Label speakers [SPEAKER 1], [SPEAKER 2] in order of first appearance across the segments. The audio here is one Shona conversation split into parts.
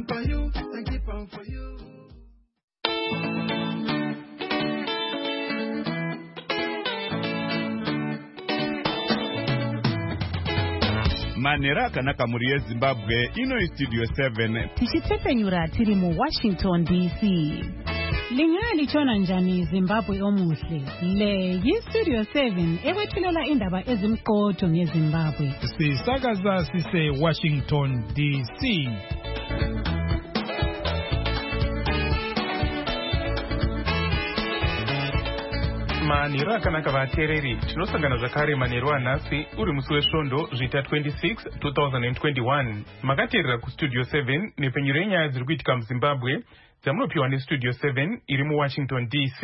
[SPEAKER 1] on for you and keep on for you.
[SPEAKER 2] Manera kanaka muri Zimbabwe ino studio 7
[SPEAKER 3] tichitepfenyura tiri mu Washington DC. Lingali chona njani Zimbabwe omuhle. Le yi studio 7 ewethulela indaba ezimqotho ngeZimbabwe.
[SPEAKER 4] Sisakaza sise Washington DC.
[SPEAKER 5] Manera kanaka vatereri tinosangana zvakare manheru anhasi uri musi wesvondo zvita 26 2021 makateerera kustudio 7 nepfenyuro yenyaya dziri kuitika muZimbabwe dzamunopiwa nestudio 7 iri muWashington DC.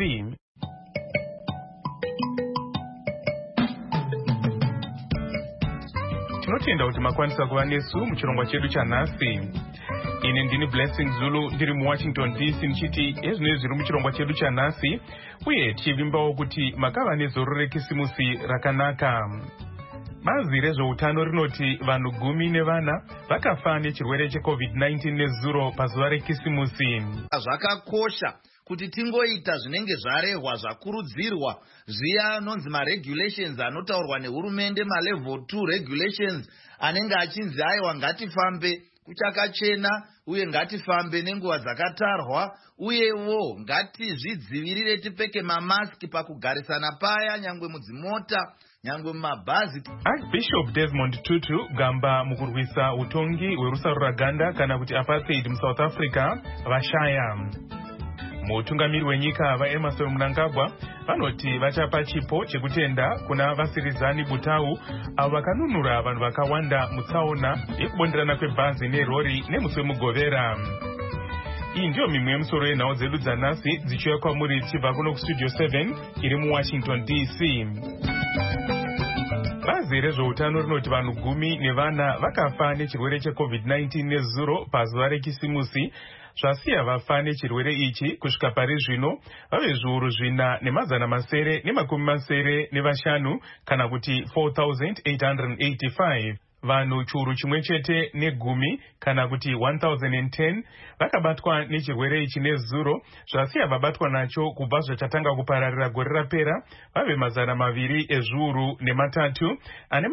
[SPEAKER 5] Tinotenda kuti makwanisa kuva nesu muchirongwa chedu chanhasi. Ine ndini Blessing Zulu ndiri muWashington DC nichiti ezvinezvi zviri muchirongwa chedu chanhasi uye tichivimbawo kuti makava nezoro rekisimusi rakanaka. Bazi rezveutano rinoti vanhu 10 vakafa nechirwere cheCovid-19 nezuro pazuva rekisimusi.
[SPEAKER 6] Zvakakosha kuti tingoita zvinenge zvarehwa zvakurudzirwa zviya nonzi maregulations anotaurwa nehurumende malevel 2 regulations anenge achinzi aiwa ngatifambe kuchakachena uye ngatifambe nenguva dzakatarwa uyewo ngatizvidzivirire tipfeke mamaski pakugarisana paya nyangwe mudzimota nyangwe mumabhazi.
[SPEAKER 5] Archbishop Desmond Tutu gamba mukurwisa utongi hwerusaruraganda kana kuti apartheid muSouth Africa vashaya. Mutungamiri wenyika vaEmmerson Mnangagwa vanoti vachapa chipo chekutenda kuna Vasirizani Butau avo vakanunura vanhu vakawanda mutsaona yekubonderana kwebhazi nerori nemusi wemugovera. Iyi ndiyo mimwe yemusoro yenhau dzedu dzanhasi dzichiuya kwamuri tichibva kuno kustudio 7 iri muWashington DC. Bazi rezveutano rinoti vanhu 10 vakafa nechirwere cheCovid-19 nezuro pazuva rekisimusi zvasiya vafa nechirwere ichi kusvika pari zvino vave zviuru 4,995 kana kuti 4,885. Vanhu chiuru chimwe chete ne10 kana kuti 1,010 vakabatwa nechirwere ichi nezuro zvasiya vabatwa nacho kubva zvachatanga kupararira gore rapera vave 200 ezviuru ne3 ane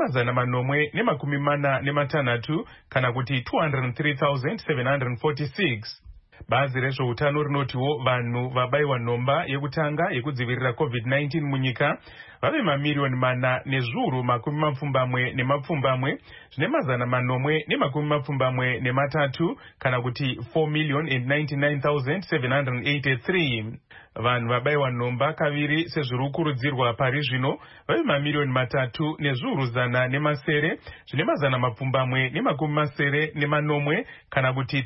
[SPEAKER 5] 446 kana kuti 203,746. Bazi rezveutano rinotiwo vanhu vabayiwa nhomba yekutanga yekudzivirira COVID-19 munyika vave 4,420,000 zvine 4,423 kana kuti 4,099,783. Vanhu vabayiwa nhomba kaviri sezviri kukurudzirwa pari zvino vave 3,100,000 zvine 4,780 kana kuti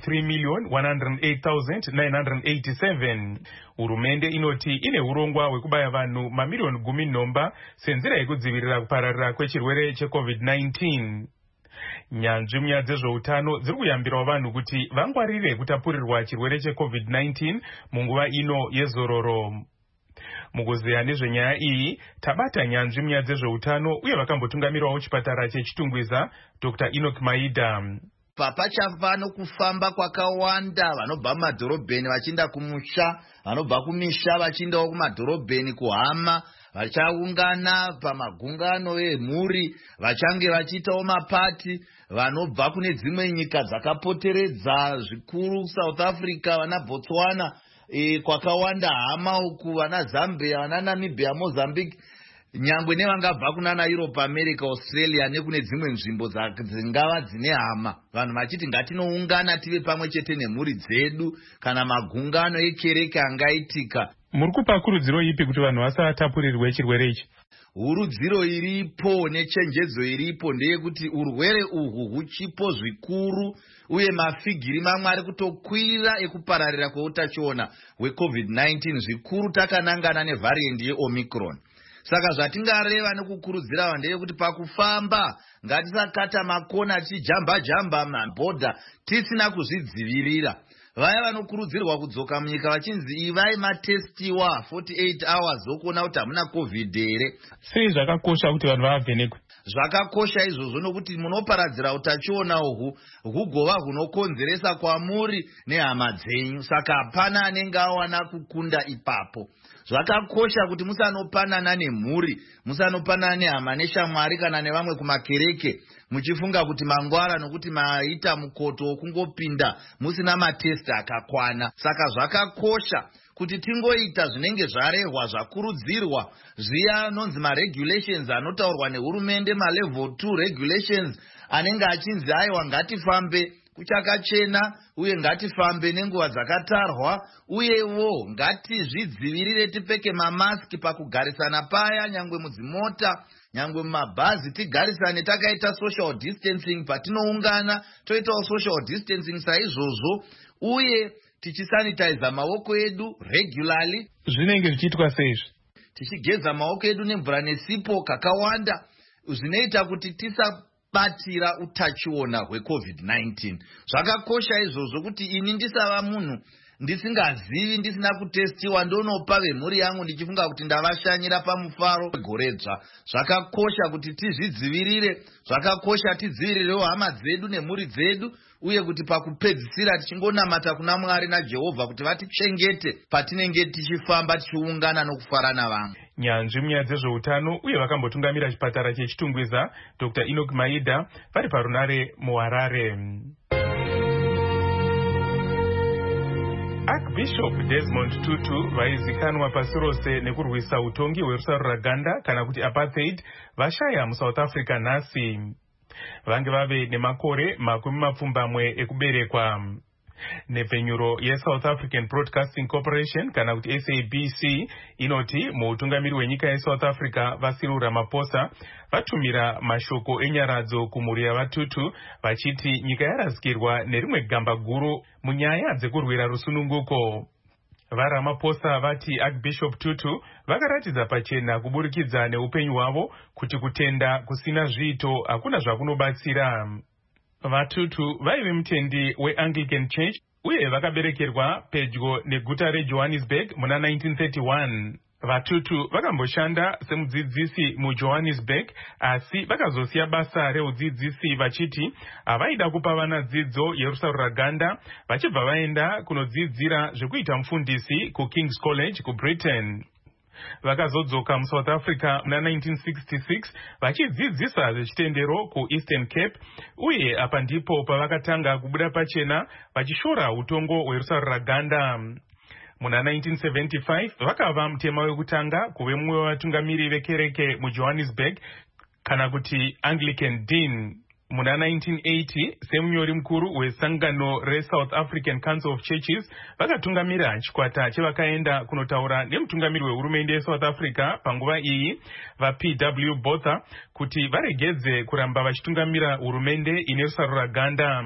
[SPEAKER 5] 3,108,987. Hurumende inoti ine urongwa hwekubaya vanhu 10,000,000 nhomba senzira yekudzivirira kupararira kwechirwere cheCovid-19. Nyanzvi munyaya dzezveutano dziri kuyambirawo vanhu kuti vangwarire kutapurirwa chirwere cheCovid-19 munguva ino yezororo. Mukuzeya nezvenyaya iyi tabata nyanzvi munyaya dzezveutano uye vakambotungamirawo chipatara chechitungwiza Dr. Enoch Maida.
[SPEAKER 6] Papachava nokufamba kwakawanda vanobva mumadhorobheni vachienda kumusha, vanobva kumisha vachiendawo kumadhorobheni kuhama, vachaungana pamagungano emhuri, vachange vachiitawo mapati, vanobva kune dzimwe nyika dzakapoteredza zvikuru South Africa, vana Botswana, kwakawanda hama uku, vana Zambia, vana Namibia, Mozambique, nyangwe nevangabva kunana Europe, America, Australia nekune dzimwe nzvimbo dzingava dzine hama. Vanhu vachiti ngatinoungana tive pamwe chete nemhuri dzedu kana magungano ekereke angaitika.
[SPEAKER 5] Muri kupa kurudziro ipi kuti vanhu vasatapurirwe chirwere ichi?
[SPEAKER 6] Urudziro iripo nechenjedzo iripo ndeyekuti urwere uhwu huchipo zvikuru uye mafigiri mamwe ari kutokwira ekupararira kweutachiona hweCovid-19 zvikuru takanangana nevhariyendi yeOmicron. Saka zvatingareva nekukurudzira vanhu ndeyekuti pakufamba ngatisakata makona tichijamba mabhodha tisina kuzvidzivirira. Vaya vanokurudzirwa kudzoka munyika vachinzi ivai matestiwa 48 hours okuona kuti hamuna COVID here.
[SPEAKER 5] Sei zvakakosha kuti vanhu vavhenekwe?
[SPEAKER 6] Zvakakosha izvozvo nokuti munoparadzira utachiona uhu hugova hunokonzeresa kwamuri nehama dzenyu. Saka hapana anenge awana kukunda ipapo. Zvakakosha kuti musanopanana nemhuri, musanopanana nehama neshamwari kana nevamwe kumakereke muchifunga kuti mangwara nokuti maita mukoto wokungopinda musina matesti akakwana. Saka zvakakosha kuti tingoita zvinenge zvarehwa zvakurudzirwa zviya nonzi maregulations anotaurwa nehurumende, malevel 2 regulations anenge achinzi aiwa ngatifambe kuchakachena uye ngatifambe nenguva dzakatarwa, uyewo ngatizvidzivirire tipfeke mamaski pakugarisana paya, nyangwe mudzimota, nyangwe mumabhazi tigarisane takaita social distancing, patinoungana toitawo social distancing saizvozvo, uye tichisanitize maoko edu regularly.
[SPEAKER 5] Zvinenge zvichiitwa seizvi
[SPEAKER 6] Tichigeza maoko edu nemvura nesipo kakawanda, zvinoita kuti tisabatira utachiona hweCovid-19. Zvakakosha izvozvo kuti ini ndisava munhu ndisingazivi, ndisina kutestiwa, ndonopa vemhuri yangu ndichifunga kuti ndavashanyira pamufaro goredzva. Zvakakosha kuti tizvidzivirire, zvakakosha tidzivirirewo hama dzedu nemhuri dzedu, uye kuti pakupedzisira tichingonamata kuna Mwari naJehovha kuti vatichengete patinenge tichifamba tichiungana nokufara navamwe.
[SPEAKER 5] Nyanzvi munyaya dzezveutano uye vakambotungamira chipatara chechitungwiza Dr. Enoch Maida vari parunare muHarare. Archbishop Desmond Tutu vaizikanwa pasi rose nekurwisa utongi hwerusaruraganda kana kuti apartheid vashaya muSouth Africa nhasi. Vange vave nemakore 20 ekuberekwa. Nepfenyuro yeSouth African Broadcasting Corporation kana kuti SABC inoti muutungamiri wenyika yeSouth Africa Cyril Ramaphosa vatumira mashoko enyaradzo kumhuri yavaTutu vachiti nyika yarazikirwa nerimwe gamba guru munyaya dzekurwira rusununguko. VaRamaphosa vati Archbishop Tutu vakaratidza pachena kuburikidza neupenyu hwavo kuti kutenda kusina zviito hakuna zvakunobatsira. VaTutu vaive mutendi weAnglican Church uye vakaberekerwa pedyo neguta reJohannesburg muna 1931. VaTutu vakamboshanda semudzidzisi muJohannesburg, asi vakazosiya basa reudzidzisi vachiti havaida kupa vana dzidzo yerusaruraganda, vachibva vaenda kunodzidzira zvekuita mufundisi kuKing's College kuBritain. Vakazodzoka muSouth Africa muna 1966 vachidzidzisa zvechitendero kuEastern Cape, uye apa ndipo pavakatanga kubuda pachena vachishora utongo hwerusaruraganda. Muna 1975 vakava mutema wekutanga kuve mumwe wavatungamiri vekereke muJohannesburg kana kuti Anglican Dean. Muna 1980 semunyori mukuru wesangano reSouth African Council of Churches vakatungamira chikwata chevakaenda kunotaura nemutungamiri wehurumende yeSouth Africa panguva iyi vaPW Botha kuti varegedze kuramba vachitungamira hurumende ine rusaruraganda.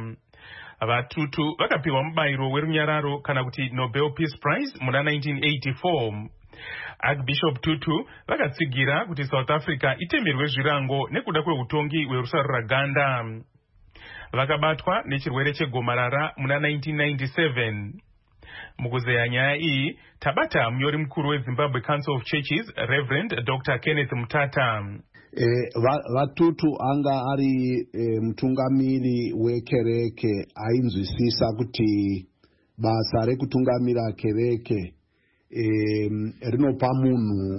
[SPEAKER 5] VaTutu vakapiwa mubayiro werunyararo kana kuti Nobel Peace Prize muna 1984. Archbishop Tutu vakatsigira kuti South Africa itemerwe zvirango nekuda kweutongi hwerusaruraganda. Vakabatwa nechirwere chegomarara muna 1997. Mukuzeya nyaya iyi tabata munyori mukuru weZimbabwe Council of Churches Reverend Dr. Kenneth Mutata.
[SPEAKER 7] VaTutu anga ari mutungamiri wekereke ainzwisisa kuti basa rekutungamira kereke rinopa munhu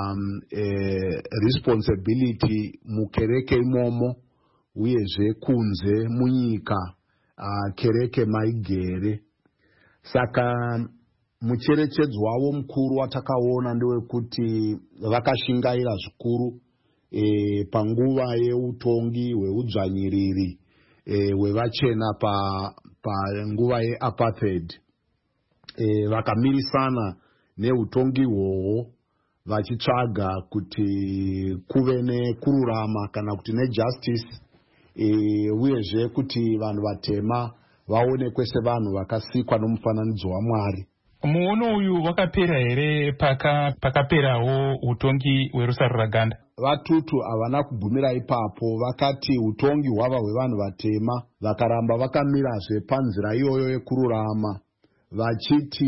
[SPEAKER 7] responsibility mukereke imomo uyezve kunze munyika kereke maigere. Saka mucherechedzo wavo mukuru watakaona ndewekuti vakashingaira zvikuru panguva yeutongi hweudzvanyiriri hwevachena panguva yeapartheid. Vakamirisana neutongi hwohwo vachitsvaga kuti kuve nekururama kana kuti nejustice, uyezve kuti vanhu vatema vaonekwe sevanhu vakasikwa nomufananidzo waMwari.
[SPEAKER 5] Muono uyu wakapera here pakaperawo utongi hwerusaruraganda?
[SPEAKER 7] VaTutu havana kugumira ipapo, vakati utongi hwava hwevanhu vatema, vakaramba vakamirazve panzira iyoyo yekururama,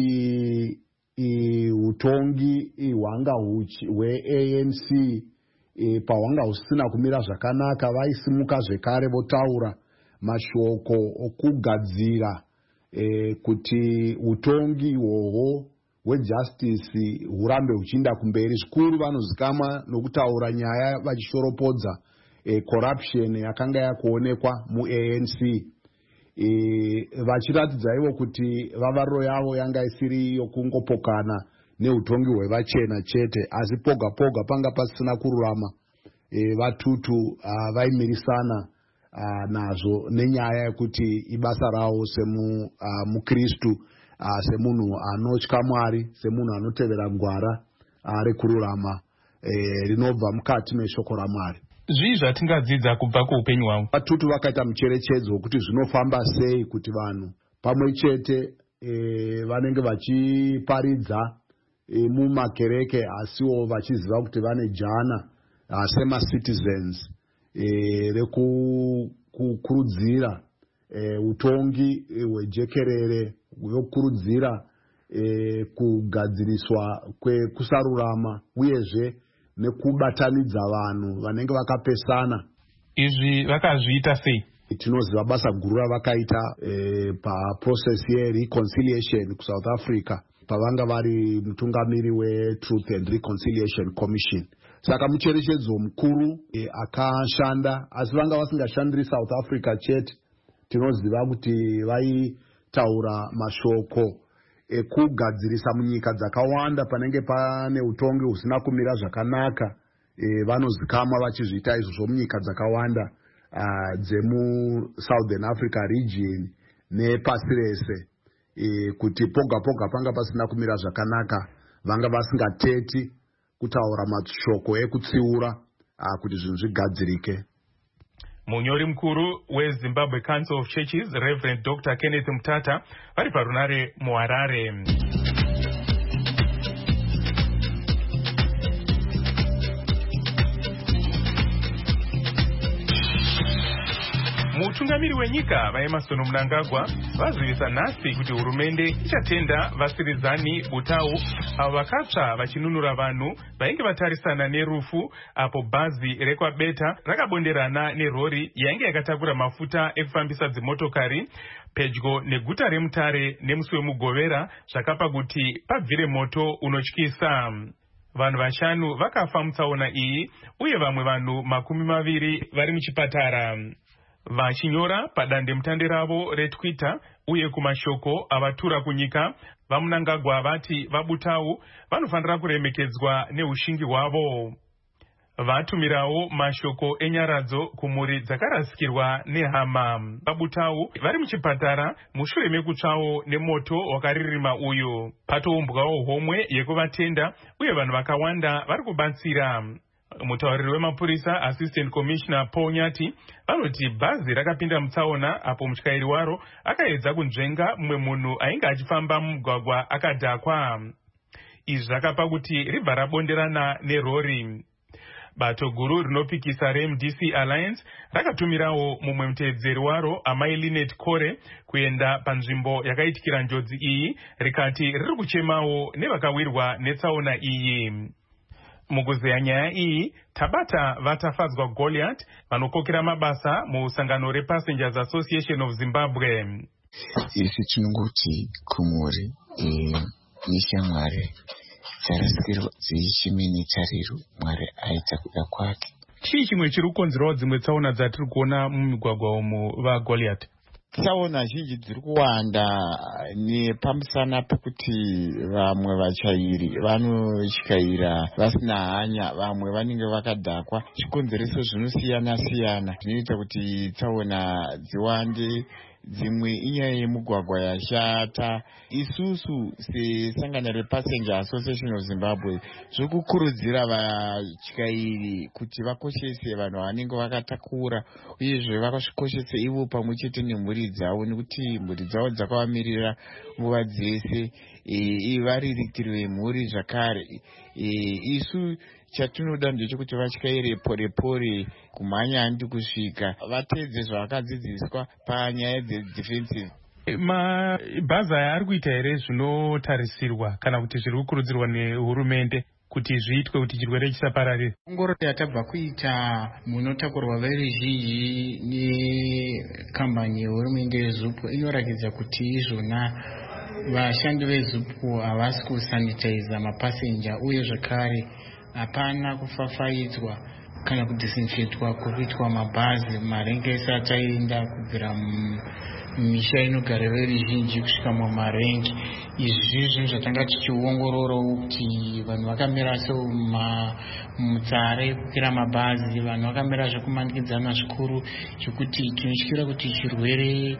[SPEAKER 7] vachiti utongi hwanga hweANC pahwanga husina kumira zvakanaka vaisimuka zvekare votaura mashoko okugadzira kuti utongi ihwohwo hwejustice hurambe huchiinda kumberi. Zvikuru vanozikamwa nokutaura nyaya vachishoropodza corruption yakanga yakuonekwa muANC, vachiratidza ivo kuti vavariro yavo yanga isiri yokungopokana neutongi hwevachena chete, asi poga poga panga pasina kururama vatutu vaimirisana nazvo nenyaya yekuti ibasa ravo semukristu, semunhu anotya Mwari, semunhu anotevera gwara rekururama rinobva mukati meshoko raMwari.
[SPEAKER 5] Zvii zvatingadzidza kubva kuupenyu hwavo?
[SPEAKER 7] Vatutu vakaita mucherechedzo wekuti zvinofamba sei kuti vanhu pamwe chete vanenge vachiparidza mumakereke asiwo vachiziva kuti vane jana sema-citizens rekukurudzira utongi hwejekerere, yokurudzira kugadziriswa kwekusarurama uyezve nekubatanidza vanhu vanenge vakapesana.
[SPEAKER 5] Izvi vakazviita sei?
[SPEAKER 7] Tinoziva basa guru ravakaita paprocess yereconciliation kuSouth Africa pavanga vari mutungamiri weTruth and Reconciliation Commission. Saka mucherechedzo mukuru akashanda, asi vanga vasingashandiri South Africa chete. Tinoziva kuti vaitaura mashoko ekugadzirisa munyika dzakawanda panenge pane utongi husina kumira zvakanaka. Vanozikamwa vachizviita izvozvo munyika dzakawanda dzemu-Southern Africa region nepasi rese, kuti poga poga panga pasina kumira zvakanaka, vanga vasingateti kutaura mashoko ekutsiura kuti zvinhu zvigadzirike.
[SPEAKER 5] Munyori mukuru weZimbabwe Council of Churches, Reverend Dr. Kenneth Mutata, vari parunare muHarare. Mutungamiri wenyika vaEmmerson Mnangagwa vazivisa nhasi kuti hurumende ichatenda Vasirizani Butau avo vakatsva vachinunura vanhu vainge vatarisana nerufu apo bhazi rekwaBeta rakabonderana nerori yainge yakatakura mafuta ekufambisa dzimotokari pedyo neguta reMutare nemusi wemuGovera, zvakapa kuti pabvire moto unotyisa. Vanhu vashanu vakafa mutsaona iyi uye vamwe vanhu 20 vari muchipatara. Vachinyora padandemutande ravo reTwitter uye kumashoko avatura kunyika, vaMnangagwa vati vaButau vanofanira kuremekedzwa neushingi hwavo. Vatumirawo mashoko enyaradzo kumhuri dzakarasikirwa nehama. vaButau vari muchipatara mushure mekutsvawo nemoto wakaririma uyu. Patoumbwawo homwe yekuvatenda uye vanhu vakawanda vari kubatsira. Mutauriri wemapurisa Assistant Commissioner Paul Nyati vanoti bhazi rakapinda mutsaona apo mutyairi waro akaedza kunzvenga mumwe munhu ainge achifamba mumugwagwa akadhakwa. Izvi zvakapa kuti ribva rabonderana nerori. Bato guru rinopikisa reMDC Alliance rakatumirawo mumwe muteedzeri waro amai Linet Kore kuenda panzvimbo yakaitikira njodzi iyi, rikati riri kuchemawo nevakawirwa netsaona iyi. Mukuzeya nyaya iyi, Tabata Vatafadzwa Goliath vanokokera mabasa musangano rePassengers Association of Zimbabwe.
[SPEAKER 8] Isi tinongoti kumhuri neshamwari dzarasikirwa dzichimini tariro Mwari aita kuda kwake.
[SPEAKER 5] Chii chimwe chiri kukonzerawo dzimwe tsaona dzatiri kuona mumigwagwa umu vaGoliath?
[SPEAKER 8] Tsaona zhinji dziri kuwanda nepamusana pekuti vamwe vachairi vanotyaira vasina hanya, vamwe vanenge vakadhakwa. Zvikonzereso zvinosiyana siyana zvinoita kuti tsaona dziwande. Dzimwe inyaya yemugwagwa yashata. Isusu sesangano rePassenger Association of Zimbabwe zvokukurudzira vatyairi kuti vakoshese vanhu vanenge vakatakura uyezve vakazvikoshese ivo pamwe chete nemhuri dzavo, nekuti mhuri dzavo dzakavamirira nguva dzese, variritiri vemhuri zvakare. Isu chatinoda ndechekuti vatyaire pore pore, kumhanya handi kusvika, vateedze zvavakadzidziswa panyaya dzedefensive.
[SPEAKER 5] Mabhazi aya ari kuita here zvinotarisirwa kana kuti zviri kukurudzirwa nehurumende? kuti zviitwe kuti chirwere chisapararire?
[SPEAKER 9] Ongororo yatabva kuita munotakurwa veruzhinji nekambani yehurumende yeZUPU inoratidza kuti izvona vashandi veZUPU havasi kusanitiza mapasenja, uye zvakare hapana kufafaidzwa kana kudisinfectwa kuitwa mabhazi marengi ese achaenda kubvira misha inogara veruzhinji kusvika mumarengi. Izvi zvinhu zvatanga tichiongorora kuti vanhu vakamira mutsare kukwira mabhazi, vanhu vakamira zvekumanikidzana zvikuru, zvekuti tinotyira kuti chirwere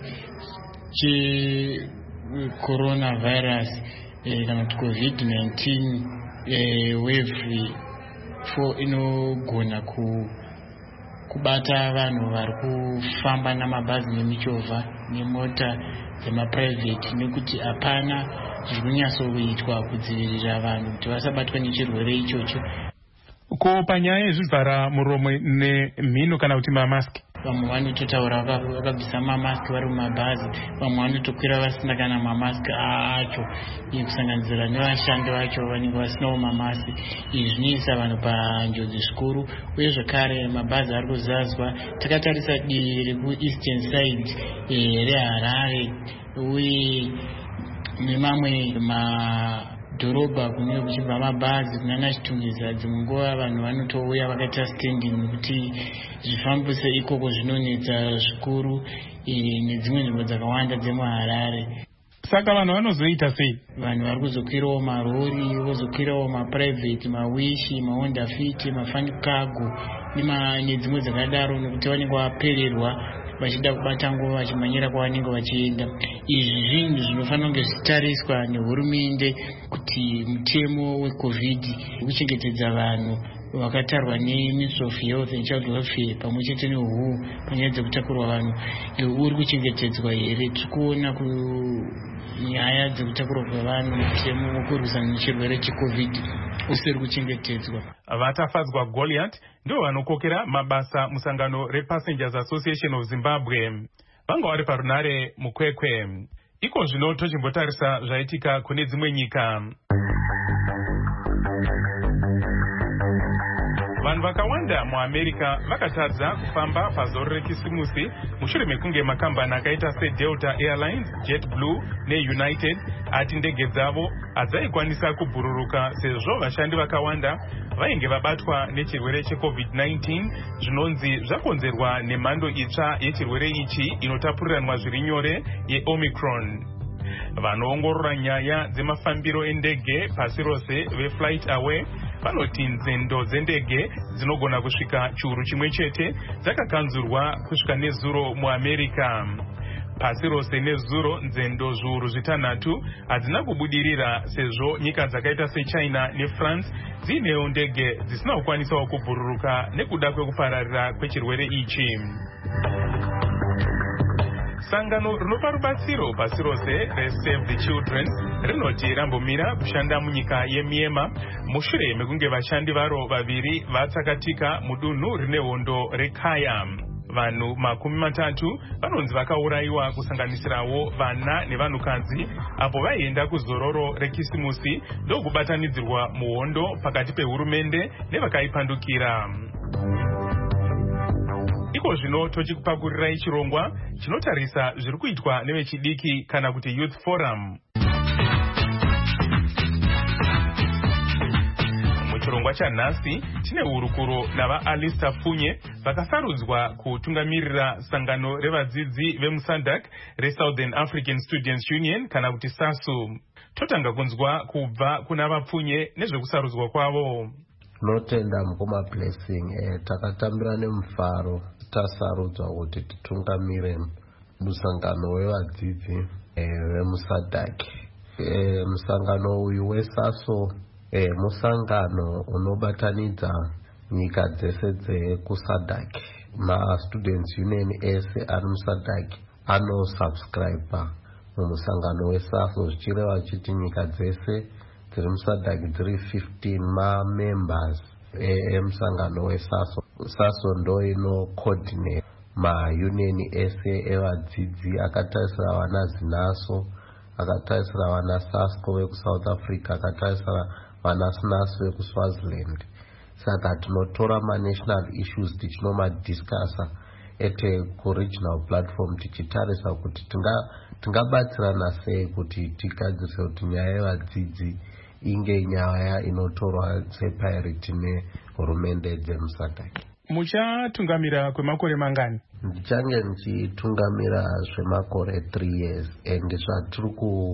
[SPEAKER 9] checoronavirus kana kuti COVID-19 wave 4 inogona kubata vanhu vari kufamba namabhazi nemichovha nemota dzemaprivate, nekuti hapana zviri kunyatsoitwa kudzivirira vanhu kuti vasabatwa nechirwere ichocho.
[SPEAKER 5] Ko panyaya yezvivhara muromo nemhino kana kuti mamaski,
[SPEAKER 9] vamwe vanototaura vakabvisa mamaski vari mumabhazi, vamwe vanotokwira vasina kana mamaski acho, kusanganisira nevashandi vacho vanenge vasinawo mamaski. Izvi zvinoisa vanhu panjodzi zvikuru, uye zvakare mabhazi ari kuzadzwa. Takatarisa divi rekueastern side reHarare uye nemamwe madhorobha kunenge kuchibva mabhazi kunana Chitungiza, dzimwe nguva vanhu vanotouya vakaita standing nekuti zvifambise ikoko zvinonetsa zvikuru nedzimwe nzvimbo dzakawanda dzemuHarare.
[SPEAKER 5] Saka vanhu vanozoita sei?
[SPEAKER 9] Vanhu vari kuzokwirawo marori, vozokwirawo maprivate, mawishi, mahonda fit, mafani cargo nedzimwe dzakadaro, nekuti vanenge vapererwa vachida kubata nguva vachimanyira kwavanenge vachienda. Izvi zvinhu zvinofanira kunge zvitariswa nehurumende kuti mutemo weCovid wekuchengetedza vanhu wakatarwa neMinistry of Health and Child Welfare pamwe chete neHU panyaya dzekutakurwa vanhu uri kuchengetedzwa here. Tikuona nyaya dzekutakurwa kwevanhu mutemo wekurwisana nechirwere cheCovid usiri kuchengetedzwa.
[SPEAKER 5] Vatafadzwa Goliath ndivo vanokokera mabasa musangano rePassengers Association of Zimbabwe. Vanga vari parunare mukwekwe. Iko zvino tochimbotarisa zvaitika kune dzimwe nyika. Vanhu vakawanda muAmerica vakatadza kufamba pazoro rekisimusi mushure mekunge makambani akaita seDelta Airlines, JetBlue neUnited ati ndege dzavo hadzaikwanisa kubhururuka sezvo vashandi vakawanda vainge vabatwa nechirwere cheCovid-19 zvinonzi zvakonzerwa nemhando itsva yechirwere ichi inotapuriranwa zviri nyore yeOmicron. Vanoongorora nyaya dzemafambiro endege pasi rose veFlight Aware vanoti nzendo dzendege dzinogona kusvika chiuru chimwe chete dzakakanzurwa kusvika nezuro muAmerica. Pasi rose nezuro nzendo zviuru zvitanhatu hadzina kubudirira sezvo nyika dzakaita seChina neFrance dziinewo ndege dzisina kukwanisawo kubhururuka nekuda kwekupararira kwechirwere ichi. Sangano rinopa rubatsiro pasi rose reSave the Children rinoti rambomira kushanda munyika yeMyanmar mushure mekunge vashandi varo vaviri vatsakatika mudunhu rine hondo reKaya. Vanhu 30 vanonzi vakaurayiwa kusanganisirawo vana nevanhukadzi apo vaienda kuzororo rekisimusi ndokubatanidzirwa muhondo pakati pehurumende nevakaipandukira. Iko zvino tochikupakurirai chirongwa chinotarisa zviri kuitwa nevechidiki kana kuti Youth Forum. Muchirongwa chanhasi tine hurukuro navaAlistair Funye vakasarudzwa kutungamirira sangano revadzidzi vemuSADC reSouthern African Students Union kana kuti SASU. Totanga kunzwa kubva kuna vaPfunye nezvekusarudzwa kwavo.
[SPEAKER 10] Notenda mukoma blessing takatambira nemufaro tasarudzwa kuti titungamire musangano wevadzidzi vemuSADC. Musangano uyu weSASU musangano unobatanidza nyika dzese dzekuSADC. Ma-students union ese ari muSADC anosubscribe mumusangano weSASU, zvichireva chiti nyika dzese dziri muSADC dziri 15 ma-members emusangano weSASU. SASU ndo inocoordinate ma-union ese evadzidzi akatarisira vana ZINASO, akatarisira vana SASCO vekuSouth Africa, akatarisira vanasinasu vekuswaziland. Saka tinotora ma-national issues tichinomadiscasa ete ku-regional platform tichitarisa kuti tingabatsirana sei kuti tigadzise kuti nyaya yevadzidzi inge nyaya inotorwa sepriority nehurumende dzemusadhak.
[SPEAKER 5] Muchatungamira kwemakore mangani?
[SPEAKER 10] Ndichange ndichitungamira zvemakore 3 years and zvatiri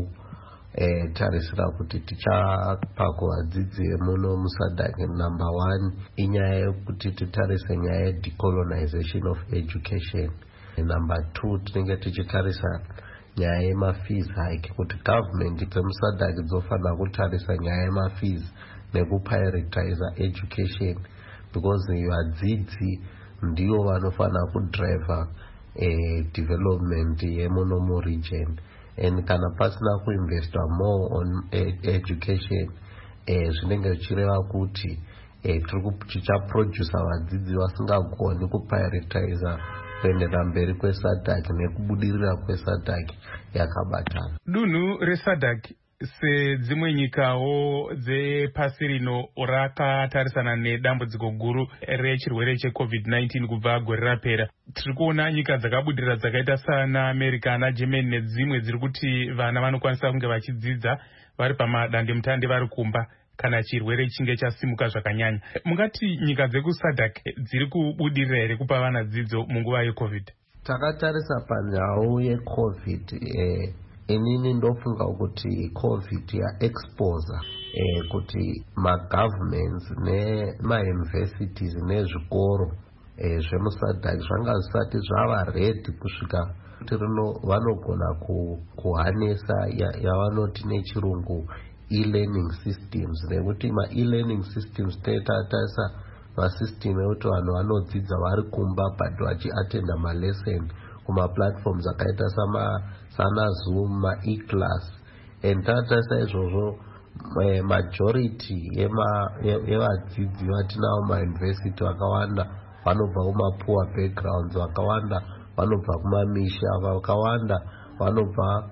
[SPEAKER 10] kutarisira kuti tichapa kuvadzidzi vemuno musadhak. Number 1 inyaya yekuti titarise nyaya yedecolonization of education. Number 2 tinenge tichitarisa nyaya yemafees hike, kuti government dzemusadhak dzofanira kutarisa nyaya yemafees nekuprioritize education, because vadzidzi ndivo vanofanira kudriver development yemuno muregion. And kana pasina kuinvesta more on education, zvinenge zvichireva kuti tichaprodusa vadzidzi vasingagoni kuprioritize kuendera mberi kwesadhak nekubudirira kwesadhak yakabatana.
[SPEAKER 5] Dunhu resadhak sedzimwe nyikawo dzepasi rino rakatarisana nedambudziko guru rechirwere cheCovid-19 kubva gore rapera. Tiri kuona nyika dzakabudirira dzakaita sana America ana Germany nedzimwe dziri kuti vana vanokwanisa kunge vachidzidza vari pamadandemutande vari kumba kana chirwere chinge chasimuka zvakanyanya. Mungati nyika dzekusadhak dziri kubudirira here kupa vana dzidzo munguva yeCovid?
[SPEAKER 10] Takatarisa panyau yeCovid, inini ndofunga kuti COVID yaexposa kuti ma-governments nema-universities nezvikoro zvemusadhak zvanga zvisati zvava ready kusvika kuti rino vanogona kuhanesa yavanoti nechirungu e-learning systems. Nekuti ma-e-learning systems tetatarisa masystem ekuti vanhu vanodzidza vari kumba but vachiatenda malesson kuma-platforms akaita sana Zoom, ma-e-class. And tatarisa izvozvo majority yevadzidzi vatinavo ma-university vakawanda vanobva kuma-poor backgrounds, vakawanda vanobva kumamisha, vakawanda vanobva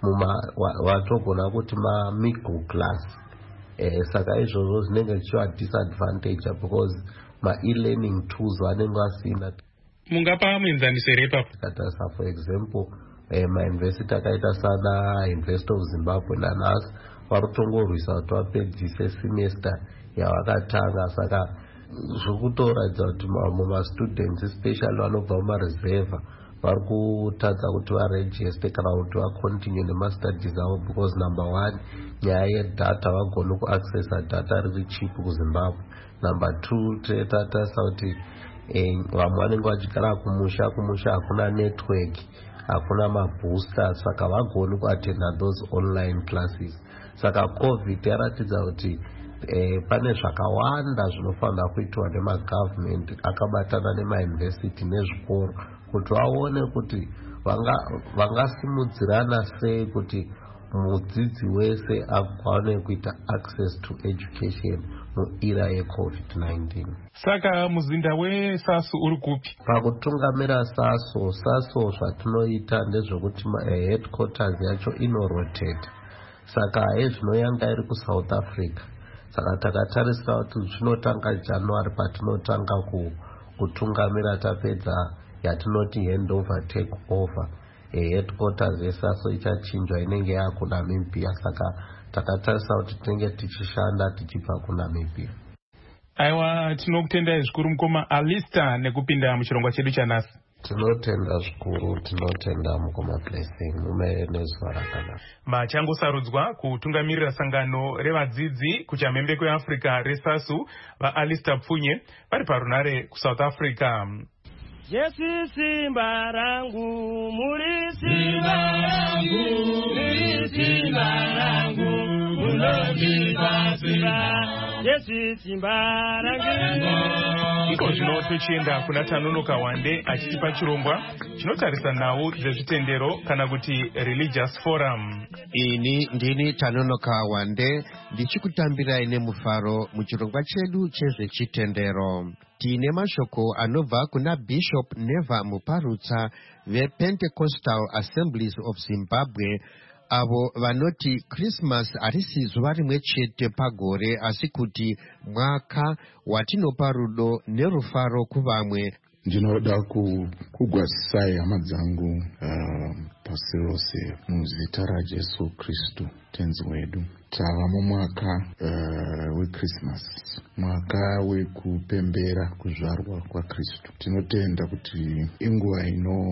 [SPEAKER 10] vatogona kuti ma-middle class. Saka izvozvo zvinenge zvichiva disadvantage because ma-e-learning tools vanenge vasina.
[SPEAKER 5] Mungapa muenzaniso here ipapo?
[SPEAKER 10] Tatarisa for example ma-university akaita sana University of Zimbabwe nanhasi vari kutongorwisa kuti vapedzise semester yavakatanga. Saka zviri kutoratidza kuti muma-students especially vanobva mumareserva vari kutadza kuti varegiste kana kuti vacontinue nemastudies avo because number 1 nyaya yedata vagone kuaccessa data riri cheap kuZimbabwe. Number 2 tatarisa kuti vamwe vanenge vachigara kumusha hakuna network, hakuna maboosters, saka vagoni kuatenda those online classes. Saka COVID yaratidza kuti pane zvakawanda zvinofanira kuitwa nemagovernment akabatana nemauniversity nezvikoro kuti vaone kuti vangasimudzirana sei kuti mudzidzi wese agone kuita access to education muira yeCovid-19.
[SPEAKER 5] Saka muzinda weSASO uri kupi?
[SPEAKER 10] Pakutungamira SASO zvatinoita ndezvekuti headquarters yacho inorotate. Saka zvinoyanga iri kuSouth Africa. Saka takatarisira kuti zvinotanga January patinotanga kutungamira tapedza yatinoti handover take over. Headquarters yeSASO ichachinjwa inenge yakuNamibia. Saka takatarisa kuti tinenge tichishanda tichibva kuNamibia.
[SPEAKER 5] Aiwa, tinokutendai zvikuru mukoma Alistair nekupinda muchirongwa chedu chanhasi.
[SPEAKER 10] Tinotenda zvikuru, tinotenda mukoma Blessing mume nezuva rakanaka.
[SPEAKER 5] Machangosarudzwa kutungamirira sangano revadzidzi kuchamhembe kweAfrica reSASO vaAlistair Pfunye vari parunare kuSouth Africa.
[SPEAKER 11] Yesu simba rangu, muri simba rangu, muri simba rangu, munondipa simba. Yesu simba rangu.
[SPEAKER 5] Iko zvino tochienda kuna Tanonoka Wande achitipa chirongwa chinotarisa nhau dzezvitendero kana kuti religious forum.
[SPEAKER 12] Ini ndini Tanonoka Wande ndichikutambirai nemufaro muchirongwa chedu chezvechitendero. Tine mashoko anobva kuna Bishop Neva Muparutsa vePentecostal Assemblies of Zimbabwe avo vanoti Christmas harisi zuva rimwe chete pagore asi kuti mwaka watinopa rudo nerufaro kuvamwe.
[SPEAKER 7] Ndinoda kugwazisai hama dzangu pasi rose muzita raJesu Kristu tenzi wedu. Tava mumwaka weChristmas, mwaka wekupembera kuzvarwa kwaKristu. Tinotenda kuti inguva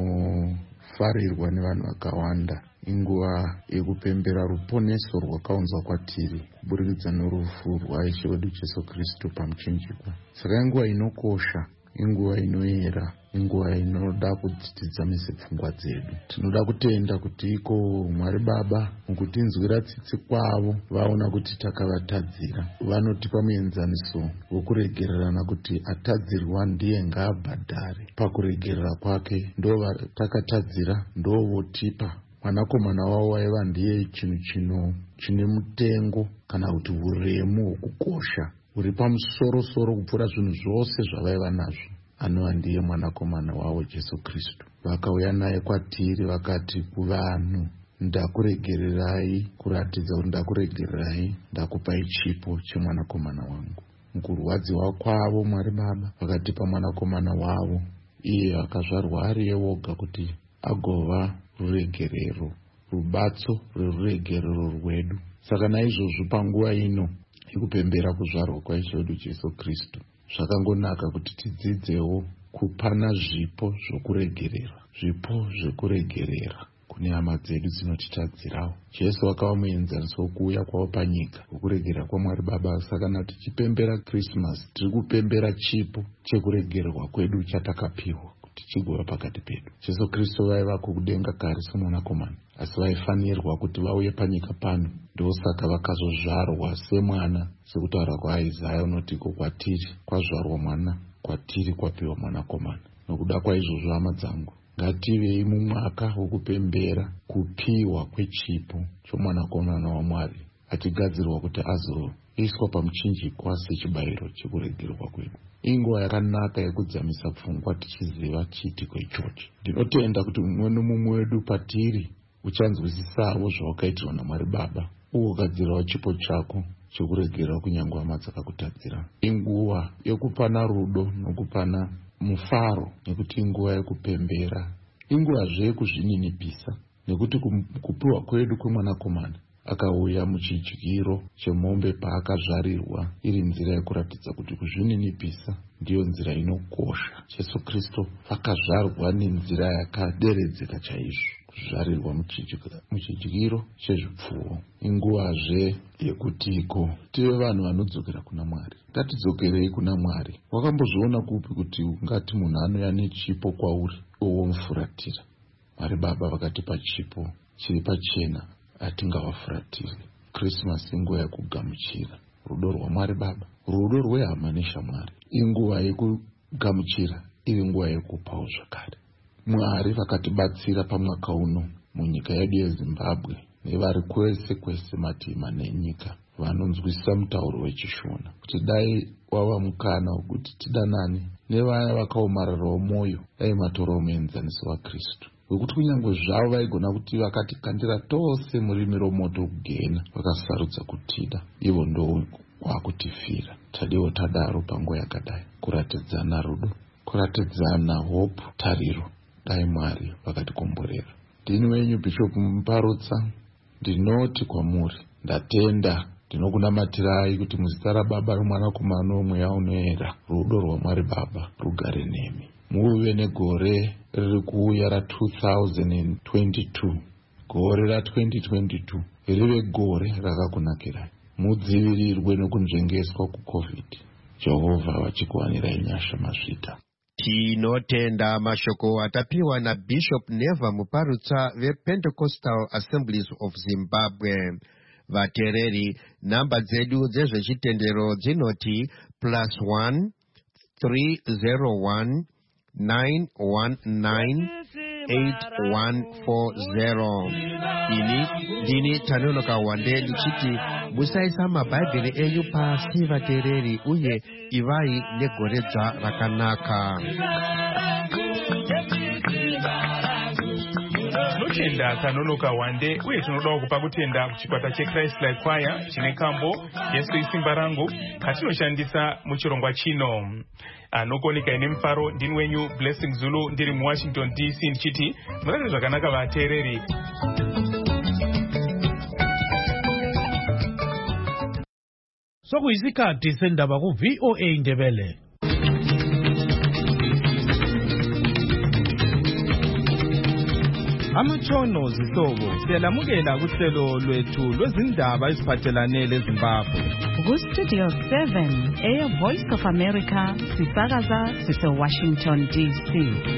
[SPEAKER 7] inofarirwa nevanhu vakawanda, inguva yekupembera ruponeso rwakaunzwa kwatiri kuburikidza norufu rwaIshe wedu Jesu Kristu pamuchinjikwa. Saka inguva inokosha, inguva inoyera, inguva inoda kudzidzamise pfungwa dzedu. Tinoda kutenda kuti iko Mwari Baba mukutinzwira tsitsi kwavo vaona kuti takavatadzira, vanotipa muenzaniso wokuregererana kuti atadzirwa ndiye ngaabhadhare. Pakuregerera kwake ndovatakatadzira, ndovotipa mwanakomana wavo waiva ndiye chinhu chine mutengo kana kuti uremu hwokukosha uri pamusoro-soro kupfuura zvinhu zvose zvavaiva nazvo. Anova ndiye mwanakomana wavo Jesu Kristu. Vakauya naye kwatiri vakati kuvanhu, ndakuregererai, kuratidza kuti ndakuregererai, ndakupai chipo chemwanakomana wangu. Mukurwadziwa kwavo Mwari Baba vakatipa mwanakomana wavo, iye akazvarwa ari woga kuti agova ruregerero, rubatso rweruregerero rwedu. Saka naizvozvo panguva ino yekupembera kuzvarwa kwaIshe wedu Jesu Kristu, zvakangonaka kuti tidzidzewo kupana zvipo zvokuregerera, zvipo zvekuregerera kune hama dzedu dzinotitadzirawo. Jesu akava muenzaniso wokuuya kwavo panyika, wokuregerera kwaMwari Baba. Saka kana tichipembera Christmas, tiri kupembera chipo chekuregererwa kwedu chatakapiwa kuti chigova pakati pedu. Jesu Kristu vaiva kudenga kare semwanakomana, asi vaifanirwa kuti vauye panyika pano. Ndosaka vakazozvarwa semwana, sekutaura kwaIsaya unotiko, kwatiri kwazvarwa mwana, kwatiri kwapiwa mwanakomana. Nokuda kwaizvozvo hama dzangu, ngativei mumwaka wokupembera kupiwa kwechipo chomwanakomana waMwari, achigadzirwa kuti azoiswa pamuchinjikwa sechibayiro chekuregererwa kwedu. Inguva yakanaka yekudzamisa pfungwa tichiziva chiitiko ichochi. Ndinotenda kuti mumwe nomumwe wedu patiri uchanzwisisawo zvawakaitirwa naMwari Baba, ugadzirawo chipo chako chekuregerera kunyange hama dzakakutadzira. Inguva yekupana rudo nokupana mufaro, nekuti inguva yekupembera, inguvazve yekuzvininipisa, nekuti kupiwa kwedu kwemwanakomana akauya muchidyiro chemombe paakazvarirwa, iri nzira yekuratidza kuti kuzvininipisa ndiyo nzira inokosha. Jesu Kristu akazvarwa nenzira yakaderedzeka chaizvo, kuzvarirwa muchidyiro chezvipfuwo. Inguvazve yekutiko tive vanhu vanodzokera kuna Mwari. Ngatidzokerei kuna Mwari. Wakambozviona kupi kuti ungati munhu anouya nechipo kwauri owomufuratira? Mwari Baba vakatipa chipo chiri pachena atingavafuratiri. Christmas inguva yekugamuchira rudo rwaMwari Baba, rudo rwehama neshamwari. Inguva yekugamuchira, iri nguva yekupawo zvakare. Mwari vakatibatsira pamwaka uno munyika yedu yeZimbabwe nevari kwese kwese mativi mane enyika vanonzwisisa mutauro wechishona, kuti dai wava mukana wekuti tidanane nevaya vakaomararawo mwoyo, dai matorawo muenzaniso waKristu, wekuti kunyange zvavo vaigona kuti vakatikandira tose murimi romoto kugena, vakasarudza kutida, ivo ndo wakutifira. Tadiwo tadaro panguva yakadai, kuratidzana rudo, kuratidzana hope, tariro. Dai Mwari vakatikomborera. Ndini wenyu Bishop Muparutsa, ndinoti kwamuri, ndatenda, ndinokunamatirai kuti muzita raBaba, roMwanakomana nomweya unoyera, rudo rwaMwari Baba rugare nemi. Muve negore riri kuuya ra2022, gore ra2022 rive gore rakakunakirai. Mudzivirirwe nokunzvengeswa kuCovid. Jehovha vachikuwanirai nyasha masvita.
[SPEAKER 12] Tinotenda mashoko atapiwa na Bishop Neva Muparutsa vePentecostal Assemblies of Zimbabwe. Vatereri, namba dzedu dzezvechitendero dzinoti +1 301 919 8140. Ini ndini Tanonoka Wande ndichiti musaisa mabhaibheri enyu pasi vatereri, uye ivai negoredza rakanaka.
[SPEAKER 5] kutenda kanonoka wande uye tinodawo kupa kutenda kuchikwata cheChrist Life Choir chine kambo Yesu isimba rangu katinoshandisa muchirongwa chino. Anokonika ine mufaro ndini wenyu Blessing Zulu ndiri muWashington DC ndichiti murare zvakanaka vateereri.
[SPEAKER 4] Sokuyisikhathi sendaba ku VOA Ndebele.
[SPEAKER 13] Amatshono zihlobo siyalamukela kuhlelo lwethu lwezindaba eziphathelane leZimbabwe.
[SPEAKER 14] Ku-Studio 7 Air Voice of America sisakaza sise-Washington DC.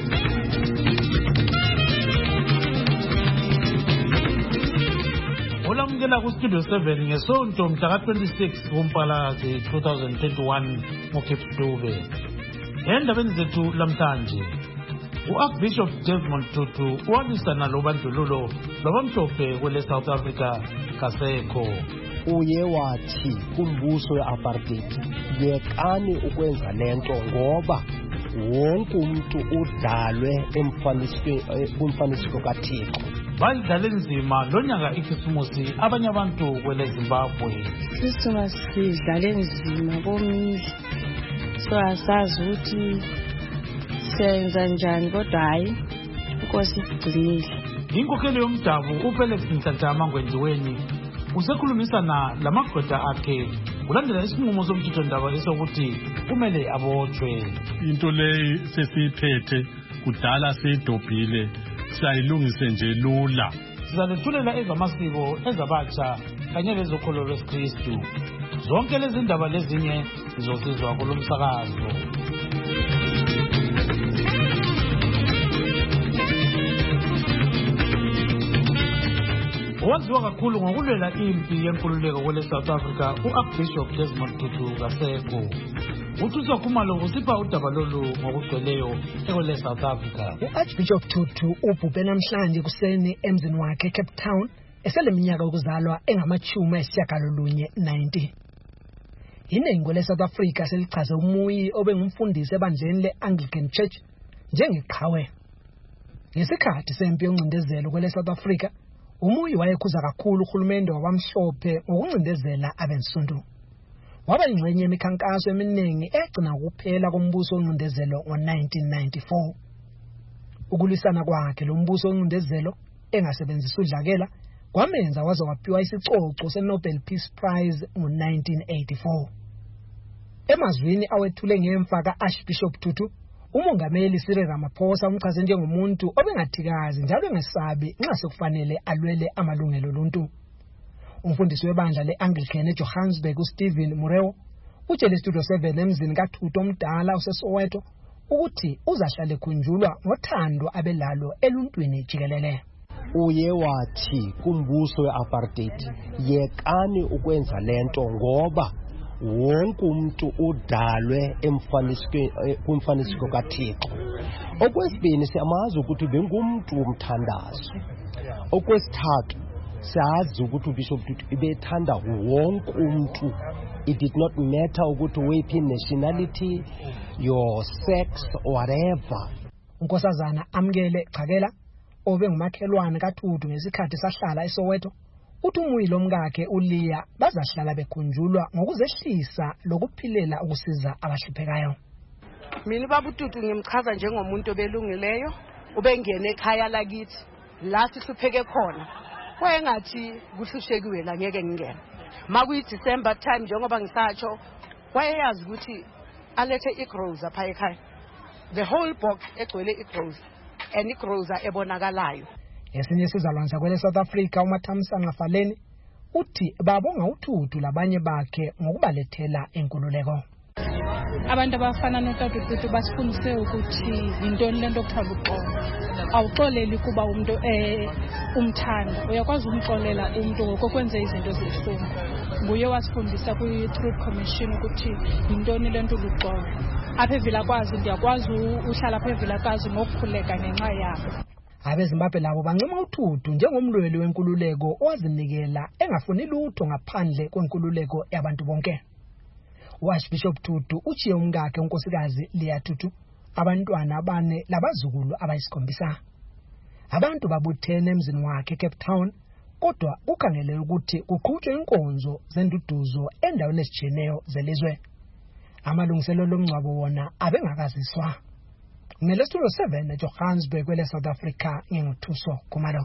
[SPEAKER 4] Olamukela ku-Studio 7 ngesonto mhla ka-26 kuMpalakazi 2021 ngoCape Dube. Endabeni zethu lamhlanje u-Archbishop Desmond Tutu walwisana lobandlululo lwabamhlophe kwele South Africa kasekho.
[SPEAKER 15] Uye wathi kumbuso we-apartheid yekani ukwenza lento ngoba wonke umuntu udalwe kumfanisiko kaThixo.
[SPEAKER 4] Bayidlale nzima lonyaka ikhisimusi abanye abantu kwele Zimbabwe.
[SPEAKER 16] Christmas sidlale nzima komile. So asazi ukuthi senza njani kodwa hayi inkosi igcinile.
[SPEAKER 4] Inkokheli yomdabu uFelix Nhlanhla Mangwendiweni usekhulumisana lamagoda akhe kulandela isinqumo somthethondaba esokuthi kumele abotshwe.
[SPEAKER 17] Into leyi sesiyiphethe kudala seyidobhile sayilungise nje lula.
[SPEAKER 4] Sizaluthulela ezamasiko ezabatsha kanye lezokholo lwesikristu. Zonke lezi ndaba lezinye zizosizwa kulomsakazo. Owaziwa kakhulu ngokulwela impi yenkululeko kwele South Africa u-Archbishop Desmond Tutu kasekho. Uthuswa Khumalo usipha udaba lolu ngokugcweleyo ekwele South Africa.
[SPEAKER 18] U-Archbishop Tutu ubhubhe namhlanje kuseni emzini wakhe eCape Town eseleminyaka yokuzalwa engama-90. Iningi le-South Africa selichaze umuyi obengumfundisi ebandleni le-Anglican Church njengeqhawe. Ngesikhathi sempi yoncindezelo kwele-South Africa, umuyi wayekhuza kakhulu uhulumende wabamhlophe ngokuncindezela abensundu. Waba yingxenye yemikhankaso eminingi egcina ukuphela kombuso woncindezelo ngo-1994. Ukulwisana kwakhe lo mbuso woncindezelo engasebenzisa udlakela kwamenza waze waphiwa isicoco se-Nobel Peace Prize ngo-1984. Emazwini awethule ngemfa ka-Archbishop Tutu, umongameli Cyril Ramaphosa umchaze njengomuntu obengathikazi njalo engesabi nxa sekufanele alwele amalungelo oluntu. Umfundisi webandla le-Anglican eJohannesburg uStephen Murewo utshele Studio 7 emzini kaTutu omdala useSoweto ukuthi uzahlala ekhunjulwa ngothando abelalo eluntwini jikelele.
[SPEAKER 15] Uye wathi kumbuso we-apartheid yekani ukwenza lento ngoba wonke umuntu udalwe kumfanisiko kaThixo. Okwesibini siyamazi ukuthi bengumuntu womthandazo. Okwesithathu siyazi ukuthi uBishop Tutu ibethanda wonke umuntu. It did not matter ukuthi wephi nationality, your sex, whatever.
[SPEAKER 18] Unkosazana Amkele Chakela obengumakhelwane kaTutu ngesikhathi sahlala eSoweto uthi umuyilo mkakhe uLeah bazahlala bekhunjulwa ngokuzehlisa lokuphilela ukusiza abahluphekayo.
[SPEAKER 19] Mina baba uTutu ngimchaza njengomuntu obelungileyo ubengene ekhaya lakithi la sihlupheke khona. Wayengathi kuhlushekiwe la ngeke ngingene. Makuyi December time njengoba ngisatsho wayeyazi ukuthi alethe igroza phaya ekhaya. The whole box egcwele igroza and igroza ebonakalayo.
[SPEAKER 18] Esinye sizalwanza kwele South Africa uMathamsanqa Faleni uthi babonga uTutu labanye bakhe ngokubalethela enkululeko.
[SPEAKER 20] Abantu abafana noTata uTutu basifundise ukuthi intoni lento okuthanda uqola. Awuxoleli kuba umuntu umthanda. Uyakwazi umxolela umuntu ngokwenza izinto zehlungu. Nguye wasifundisa ku-Truth Commission ukuthi intoni lento uluxola. Apha eVilakazi ndiyakwazi uhlala apha eVilakazi ngokukhuleka ngenxa yabo.
[SPEAKER 18] Abezimbabwe labo bancoma uTutu njengomlweli wenkululeko owazinikela engafuni lutho ngaphandle kwenkululeko yabantu bonke. U-Archbishop Tutu uchiye umkakhe unkosikazi Leah Tutu abantwana abane labazukulu abayisikhombisa. abantu babuthene emzini wakhe eCape Town, kodwa ukhangelele ukuthi kuqhutshwe inkonzo zenduduzo endaweni ezijiyeneyo zelizwe. Amalungiselelo omngcwabo wona abengakaziswa. Ngelesitulo 7 eJohannesburg kwele South Africa nginguthuso Khumalo.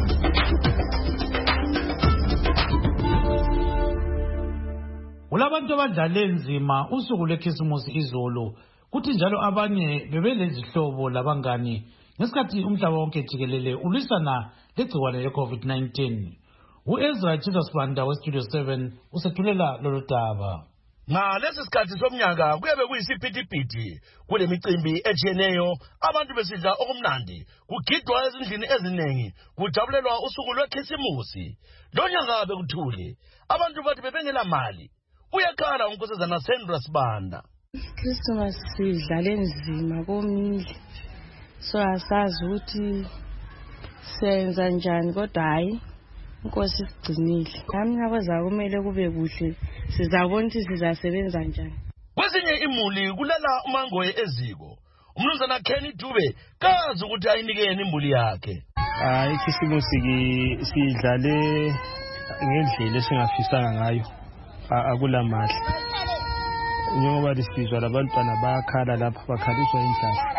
[SPEAKER 4] Kulabantu abadlale nzima usuku lwekhisimusi izolo, kuthi njalo abanye bebelezihlobo labangani ngesikhathi umhlaba wonke jikelele ulwisana legciwane le-COVID-19. U-Ezra Chisasibanda weStudio 7 usethulela lolu daba.
[SPEAKER 21] Ngalesi sikhathi somnyaka kuyabe kuyisiphithiphithi kule micimbi ejiyeneyo, abantu besidla okumnandi, kugidwa ezindlini eziningi, kujabulelwa usuku lwekhisimusi. Lo nyaka bekuthule, abantu bathi bebengela mali. Uyakhala unkosazana Sandra Sibanda.
[SPEAKER 16] Christmas sidlale nzima komile. So asazi ukuthi senza njani kodwa hayi Inkosi sigcinile. Nami ngabeza kumele kube kuhle. Sizabona ukuthi sizasebenza njani.
[SPEAKER 21] Kwezinye imuli kulala umangoye eziko. Umnumzana Kenny Dube kazi ukuthi ayinikeni imbuli yakhe.
[SPEAKER 22] Ikhisimusi sidlale ngendlela esingafisanga ngayo. Akulamali. Njengoba lisizwa labantwana bayakhala lapha bakhaliswa indlala.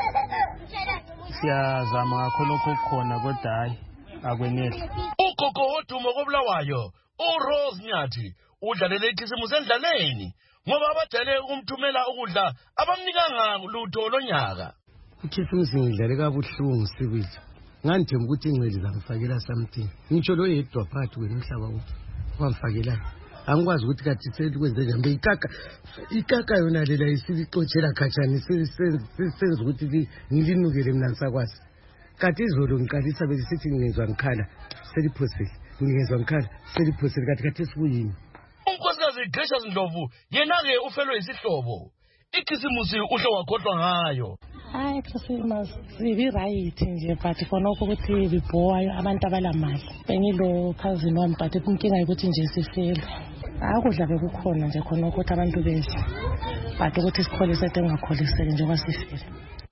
[SPEAKER 22] Siyazama ngakho khona kodwa hayi akwenele.
[SPEAKER 21] Ugogo wodumo koBulawayo uRose Nyathi udlalele ikhisimusi endlaleni ngoba abadale ukumthumela ukudla abamnikanga lutho lonyaka.
[SPEAKER 23] Ikhisimusi ngidlale kabuhlungu sibili. Ngandithemba ukuthi ingcwele zamfakela something. Ngitsho lo yedwa phakathi kwemhlaba wamfakela. Angikwazi ukuthi kathi sekwenze njani ikaka yona lela isixoxela khatshani senze ukuthi ngilinukele mina ngisakwazi. Kathi izolo ngiqalisa belisithi ngizwa ngikhala seliphosile ngizwa ngikhala seliphosile kathi sikuyini.
[SPEAKER 21] Unkosikazi Gracious Ndlovu yena ke ufelwe isihlobo. Ikhisimusi uhle wakhohlwa ngayo.
[SPEAKER 24] Hayi Christmas sibi right nje but khona ukuthi bibhowayo abantu abalamali. Bengilo cousin wami but inkinga ukuthi nje sifele. Akudla bekukhona nje khona ukuthi abantu bedle. But ukuthi sikholise engakholiseke njengoba sifele.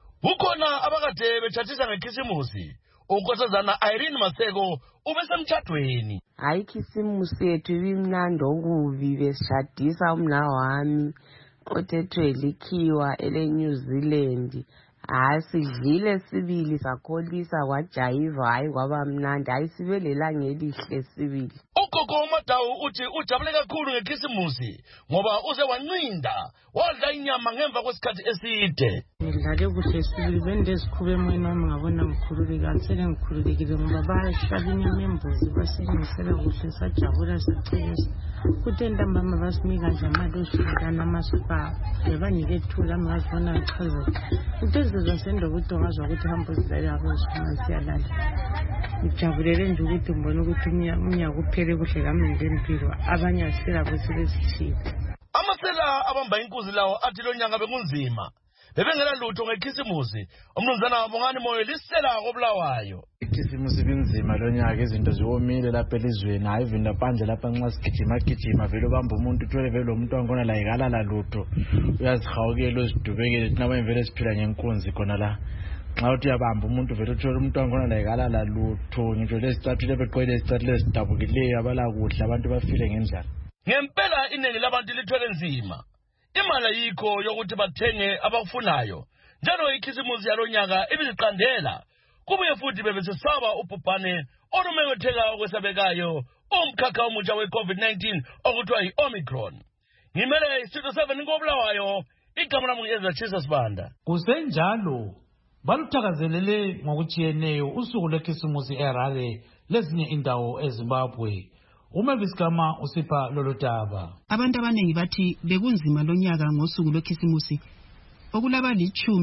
[SPEAKER 21] Ukhona abakade bethathisa ngekhisimusi. Unkosazana Irene Maseko ubesemthathweni.
[SPEAKER 25] Hayi ikhisimusi yethu ibimnandi okubi besishadisa umna wami othethwe likhiwa ele-New Zealand. Hayi sidlile sibili sakholisa kwajayiva hayi kwaba mnandi hayi sibelelanga elihle sibili.
[SPEAKER 21] Ugogo uMadawu uthi ujabule kakhulu ngekhisimusi ngoba uze wancinda wadla inyama ngemva kwesikhathi eside.
[SPEAKER 24] Ngidlale kuhle sibili bendezikhube emoyeni wami ngabona ngikhululeka sele ngikhululekile ngoba bayahlaba inyama yembuzi basengisele kuhle sajabula sicekisa. Kuthe ntambama basinika nje amadosha namasipa bebanike ithula ngazibona ngichaza kuthe sizwe sendoda ukuthi ngazwa ukuthi hamba uzidlela abosifuna siyalala. Ngijabulele nje ukuthi ngibona ukuthi umnyaka uphele kuhle kamnandi empilo abanye asela besebesithile.
[SPEAKER 21] Amasela abamba inkuzi lawo athi lo nyaka bekunzima. Bebengela lutho ngekhisimusi. Umnumzana Bongani Moyo lisela koBulawayo.
[SPEAKER 22] Ikhisimusi binzima lo nyaka izinto ziwomile lapha elizweni hayi vinda phandle lapha nxa sigijima vele ubamba umuntu uthole vele umuntu wangona la ikalala lutho uyazihawukela uzidubekele thina bayimvele siphila ngenkunzi khona la. Nxa uthi uyabamba umuntu vele uthole umuntu wangona la ikalala lutho ngitsho lesicathulo beqwele isicathulo esidabukileyo abala kuhle abantu bafile ngendlala.
[SPEAKER 21] Ngempela iningi labantu lithwele nzima. Imali ayikho yokuthi bathenge abakufunayo. Njalo ikhisimusi yalonyaka ibiziqandela. Kubuye futhi bebesesaba ubhubhane olumemetheka okwesabekayo umkhakha omutsha we-COVID-19 okuthiwa yi-Omicron. Ngimele iStudio 7 koBulawayo, igama lami ngu-Ezra Chisasibanda.
[SPEAKER 4] Kusenjalo baluthakazelele ngokujiyeneyo usuku lwekhisimusi eHarare lezinye indawo eZimbabwe. Umavis Gama usipha lolu daba.
[SPEAKER 26] Abantu abaningi bathi bekunzima lonyaka ngosuku lwekhisimusi. Okulaba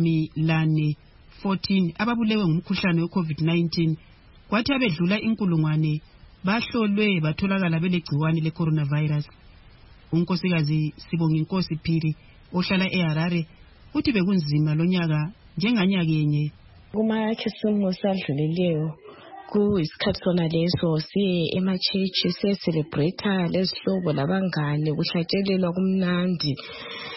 [SPEAKER 26] li-14 ababulewe ngumkhuhlane we-COVID-19 kwathi abedlula inkulungwane bahlolwe batholakala belegciwane le-coronavirus. Unkosikazi Sibonginkosi Phiri ohlala eHarare uthi bekunzima lonyaka njenganyaka yenye.
[SPEAKER 24] Kumakhisimusi adluleleyo kuyisikhathi sona leso siye emachechi siyecelebrate lezihlobo labangane kuhlatshelelwa kumnandi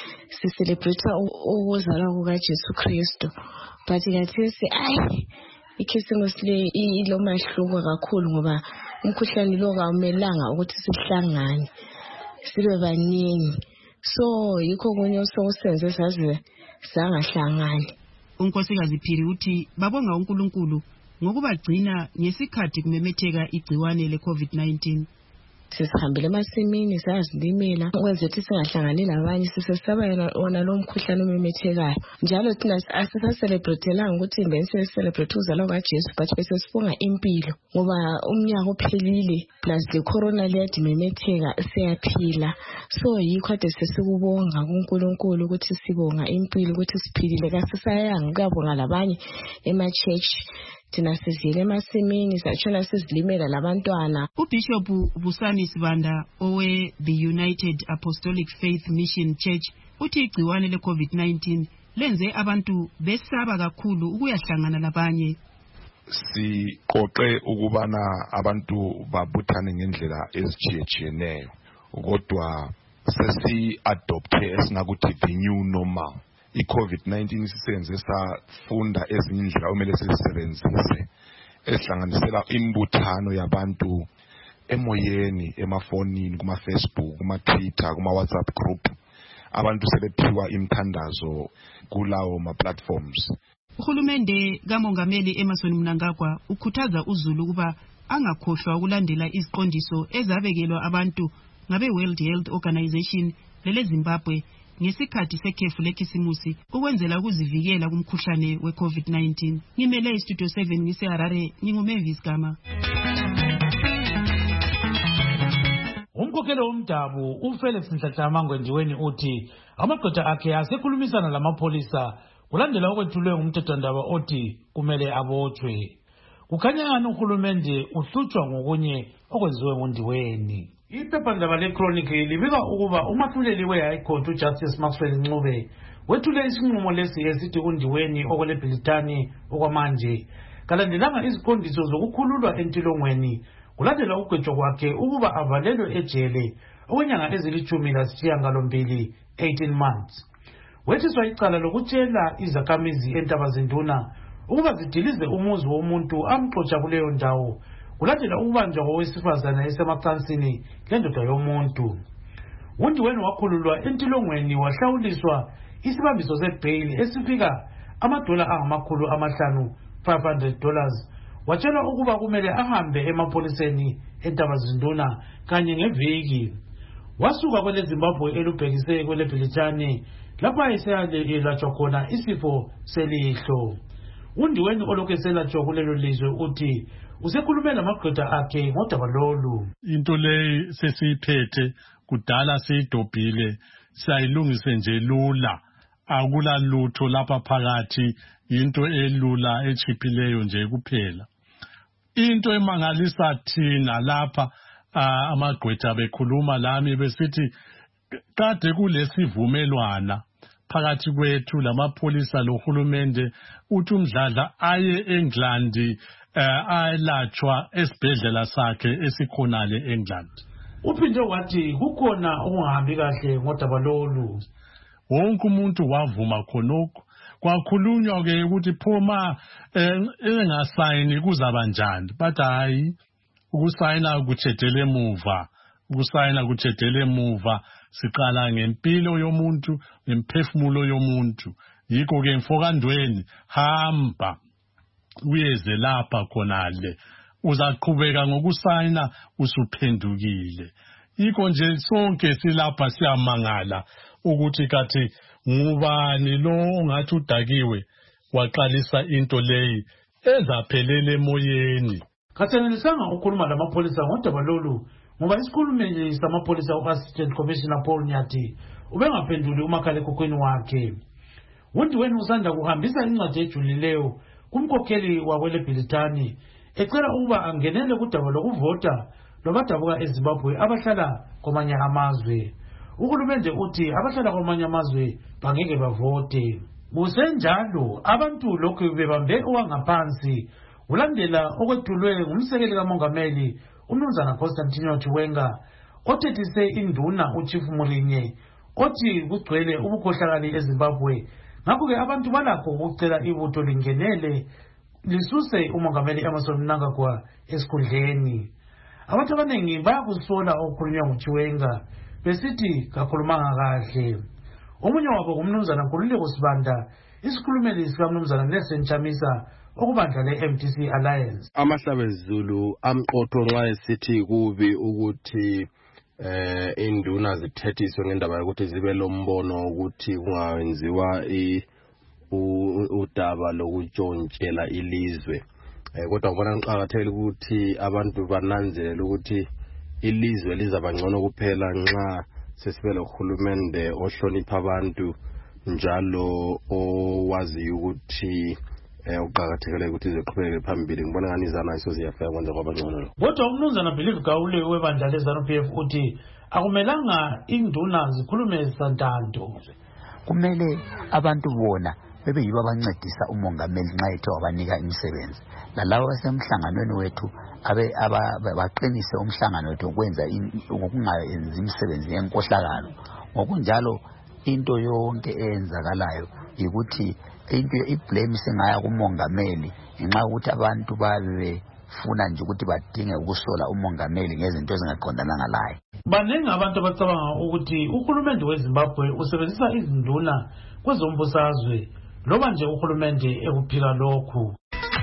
[SPEAKER 24] sicelebrate ukuzalwa kukaJesu Kristu but kathesi
[SPEAKER 16] ikhisimusi le ilomahluko kakhulu ngoba umkhuhlane lo kawumelanga ukuthi sihlangane sibe baningi, so yikho kunye osokusenze saze sangahlangani.
[SPEAKER 26] uNkosikazi Phiri uthi babonga uNkulunkulu ngokubagcina ngesikhathi kumemetheka igciwane le-COVID-19.
[SPEAKER 16] Sisihambile emasimini sazilimela ukwenza ukuthi singahlangani labanye, sisesaba wona lo mkhuhlane omemethekayo. Njalo thina asisacelebratelanga ukuthi bense celebrate uzalwa kaJesu, but bese sibonga impilo ngoba umnyaka uphelile plus le corona liyadimemetheka siyaphila. So yikho kade sesikubonga kuNkulunkulu ukuthi sibonga impilo ukuthi siphilile, kasisayanga ukubonga labanye ema-church. Thina sizile emasimini satshona sizilimela labantwana.
[SPEAKER 26] uBishop Busani Sibanda owe the United Apostolic Faith Mission Church uthi igciwane le-COVID-19 lenze abantu besaba kakhulu ukuyahlangana labanye.
[SPEAKER 1] Siqoqe ukubana abantu babuthane ngendlela ezitshiyetshiyeneyo, kodwa sesi-adopte esingakuthi the new normal. I-COVID-19 sisenze safunda ezinye indlela okumele sizisebenzise ezihlanganisela imbuthano yabantu emoyeni, emafonini, kuma-Facebook, kuma-Twitter, kuma-WhatsApp group. Abantu sebephiwa imithandazo kulawo ma-platforms.
[SPEAKER 26] Uhulumende kaMongameli Emmerson Mnangagwa ukhuthaza uZulu ukuba angakhohlwa ukulandela iziqondiso ezabekelwa abantu ngabe-World Health Organization lele-Zimbabwe ngesikhathi sekhefu lekhisimusi ukwenzela ukuzivikela kumkhuhlane we-COVID-19. Ngimele iStudio 7 ngiseHarare, nginguMavis Gama.
[SPEAKER 4] Umkhokheli womdabu uFelix Nhlanhla Ngwendiweni uthi amadoda akhe asekhulumisana lamapholisa kulandela okwethulwe ngumthethwandaba othi kumele abotshwe. Kukhanya ngani uhulumende uhlutshwa ngokunye okwenziwe nguNdiweni. Iphephandaba leChronic libika ukuba umahluleli we-High Court uJustice Maxwell Ncube wethule isinqumo lesi esithi uNdiweni okweleBhilitani okwamanje kalandelanga iziqondiso zokukhululwa entilongweni kulandela ukugwetshwa kwakhe ukuba avalelwe ejele okwenyanga ezili-12 18 months. Wethiswa icala lokutshela izakhamizi eNtabazinduna ukuba zidilize umuzi womuntu amxotsha kuleyo ndawo kulandela ukubanjwa kowesifazane esemacansini lendoda yomuntu. uNdiweni wakhululwa entilongweni wahlawuliswa isibambiso sebail esifika $500 $500. Watshelwa ukuba kumele ahambe emapholiseni eNtabazinduna kanye ngeviki. Wasuka kweleZimbabwe elubhekise kweleBhilitani lapho ayeseyalatshwa khona isifo selihlo. uNdiweni olokhu eselatshwa kulelo lizwe uthi usekhulume lamagqwetha akhe ngodaba lolu.
[SPEAKER 17] Into leyi sesiyiphethe kudala siyidobhile, siyayilungise nje lula, akula lutho lapha phakathi, into elula echiphileyo nje kuphela. Into emangalisa thina lapha amagqwetha bekhuluma lami besithi kade kulesivumelwana phakathi kwethu lamapholisa lohulumende uthi uMdladla aye eNgilandi ayelatshwa esibhedlela sakhe esikhonale eNgilandi.
[SPEAKER 4] Uphinde wathi kukhona okungahambi kahle ngodaba lolu.
[SPEAKER 17] Wonke umuntu wavuma khonokho. Kwakhulunywa ke ukuthi phoma engasayini kuzaba njani, but hayi ukusayina kuthethele emuva, ukusayina kuthethele emuva. Siqala ngempilo yomuntu, ngemphefumulo yomuntu. Yikho ke mfokandweni hamba uyeze lapha khonale, uzaqhubeka ngokusayina usuphendukile. Yikho nje sonke silapha siyamangala ukuthi kathi ngubani lo ongathi udakiwe waqalisa into leyi ezaphelele emoyeni.
[SPEAKER 4] Kasenelisanga ukukhuluma lamapholisa ngodaba lolu ngoba isikhulumeli samapholisa u-Assistant Commissioner Paul Nyati ubengaphenduli umakhalekhukhwini wakhe. uNdiweni usanda kuhambisa incwadi ejulileyo kumkhokheli wakweleBhilitani ecela ukuba angenele kudaba lokuvota lwabadabuka eZimbabwe abahlala kwamanye amazwe. Uhulumende uthi abahlala kwamanye amazwe bangeke bavote. Kusenjalo abantu lokhu bebambe owangaphansi ulandela okwethulwe ngumsekeli kaMongameli uMnumzana Constantino Chiwenga othethise induna uChief Murinye othi kugcwele ubukhohlakali eZimbabwe. Ngakho ke abantu balakho ukucela ibutho lingenele lisuse umongameli Emmerson Mnangagwa esikhundleni. Abantu abaningi bayakusola okukhulunywa nguChiwenga besithi kakhulumanga kahle. Omunye wabo ngumnumzana Nkululeko Sibanda, isikhulumeli sikaMnumzana Nelson Chamisa okubandla le-MDC Alliance.
[SPEAKER 2] Amahlabezulu amqotho nxa esithi kubi ukuthi induna zithethiswe ngendaba yokuthi zibe lombono ukuthi kungawenziwa udaba lokutshontshela ilizwe. Kodwa ngibona kuqakathekile ukuthi abantu bananzelele ukuthi ilizwe lizabangcono kuphela nxa sesibe lohulumende ohlonipha abantu njalo owazi ukuthi uqakathekile ukuthi izoqhubeka phambili. Ngibona ngani izana isoziyafika kwenza kwabangcono.
[SPEAKER 4] Kodwa umnumzana Believe Gawule webandla le-ZANU-PF uthi akumelanga induna zikhulume santanto.
[SPEAKER 3] Kumele abantu bona bebe yibo abancedisa umongameli nxa ethe wabanika imisebenzi. Lalawo asemhlanganweni wethu baqinise umhlangano wethu ukwenza ukungayenzi imisebenzi yenkohlakalo. Ngokunjalo into yonke eyenzakalayo ukuthi iblame singaya kumongameli ngenxa ukuthi abantu babefuna nje ukuthi badinge ukusola umongameli ngezinto ezingaqondananga laye.
[SPEAKER 4] Baningi abantu abacabanga ukuthi uhulumende weZimbabwe usebenzisa izinduna kwezombusazwe loba nje uhulumende ekuphika lokhu.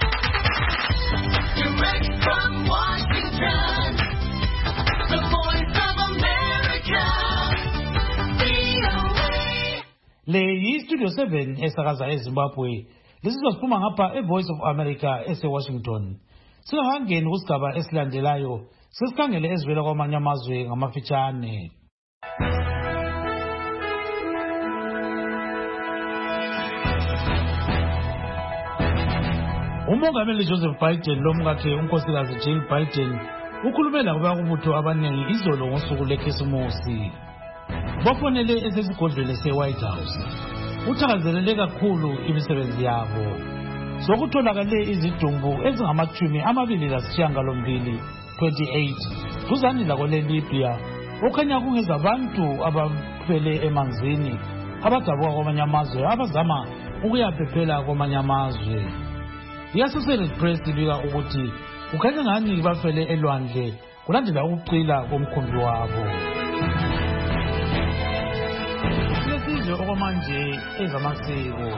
[SPEAKER 4] Le yi-Studio 7 esakaza eZimbabwe. Lisizwa siphuma ngapha eVoice of America ese-Washington. Singakangeni kusigaba esilandelayo, sesikhangele ezivela kwamanye amazwe ngamafitshane. Umongameli Joseph Biden lomkakhe unkosikazi Jill Biden ukhulume labo kubutho abaningi izolo ngosuku leKhisimusi. Bafonele esesigodlweni se-White House. Uthakazelele kakhulu imisebenzi yabo. Sokutholakale izidumbu ezingama-28 duzane lakole Libya okhanya kungezabantu abafele emanzini abadabuka kwamanye amazwe abazama ukuyaphephela kwamanye amazwe. I-Associated Press ibika ukuthi kukhanya ngani bafele elwandle kulandela ukucila komkhumbi wabo. Silesizwe okwamanje ezamasiko.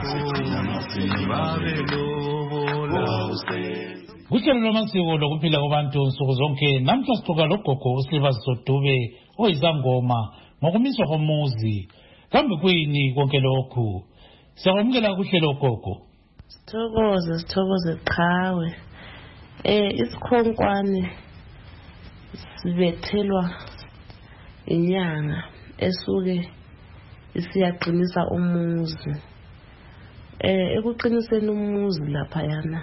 [SPEAKER 4] Kuhlelo lwamasiko lokuphila kwabantu nsuku zonke namhla sixoxa logogo uSilvers Sodube oyizangoma ngokumiswa komuzi. Kambe kuyini konke lokhu? Siyamukela kuhlelo gogo.
[SPEAKER 6] Sithokoze qhawe. Isikhonkwane sibethelwa inyanga esuke isiyaqinisa umuzi. Ekuqiniseni umuzi lapha yana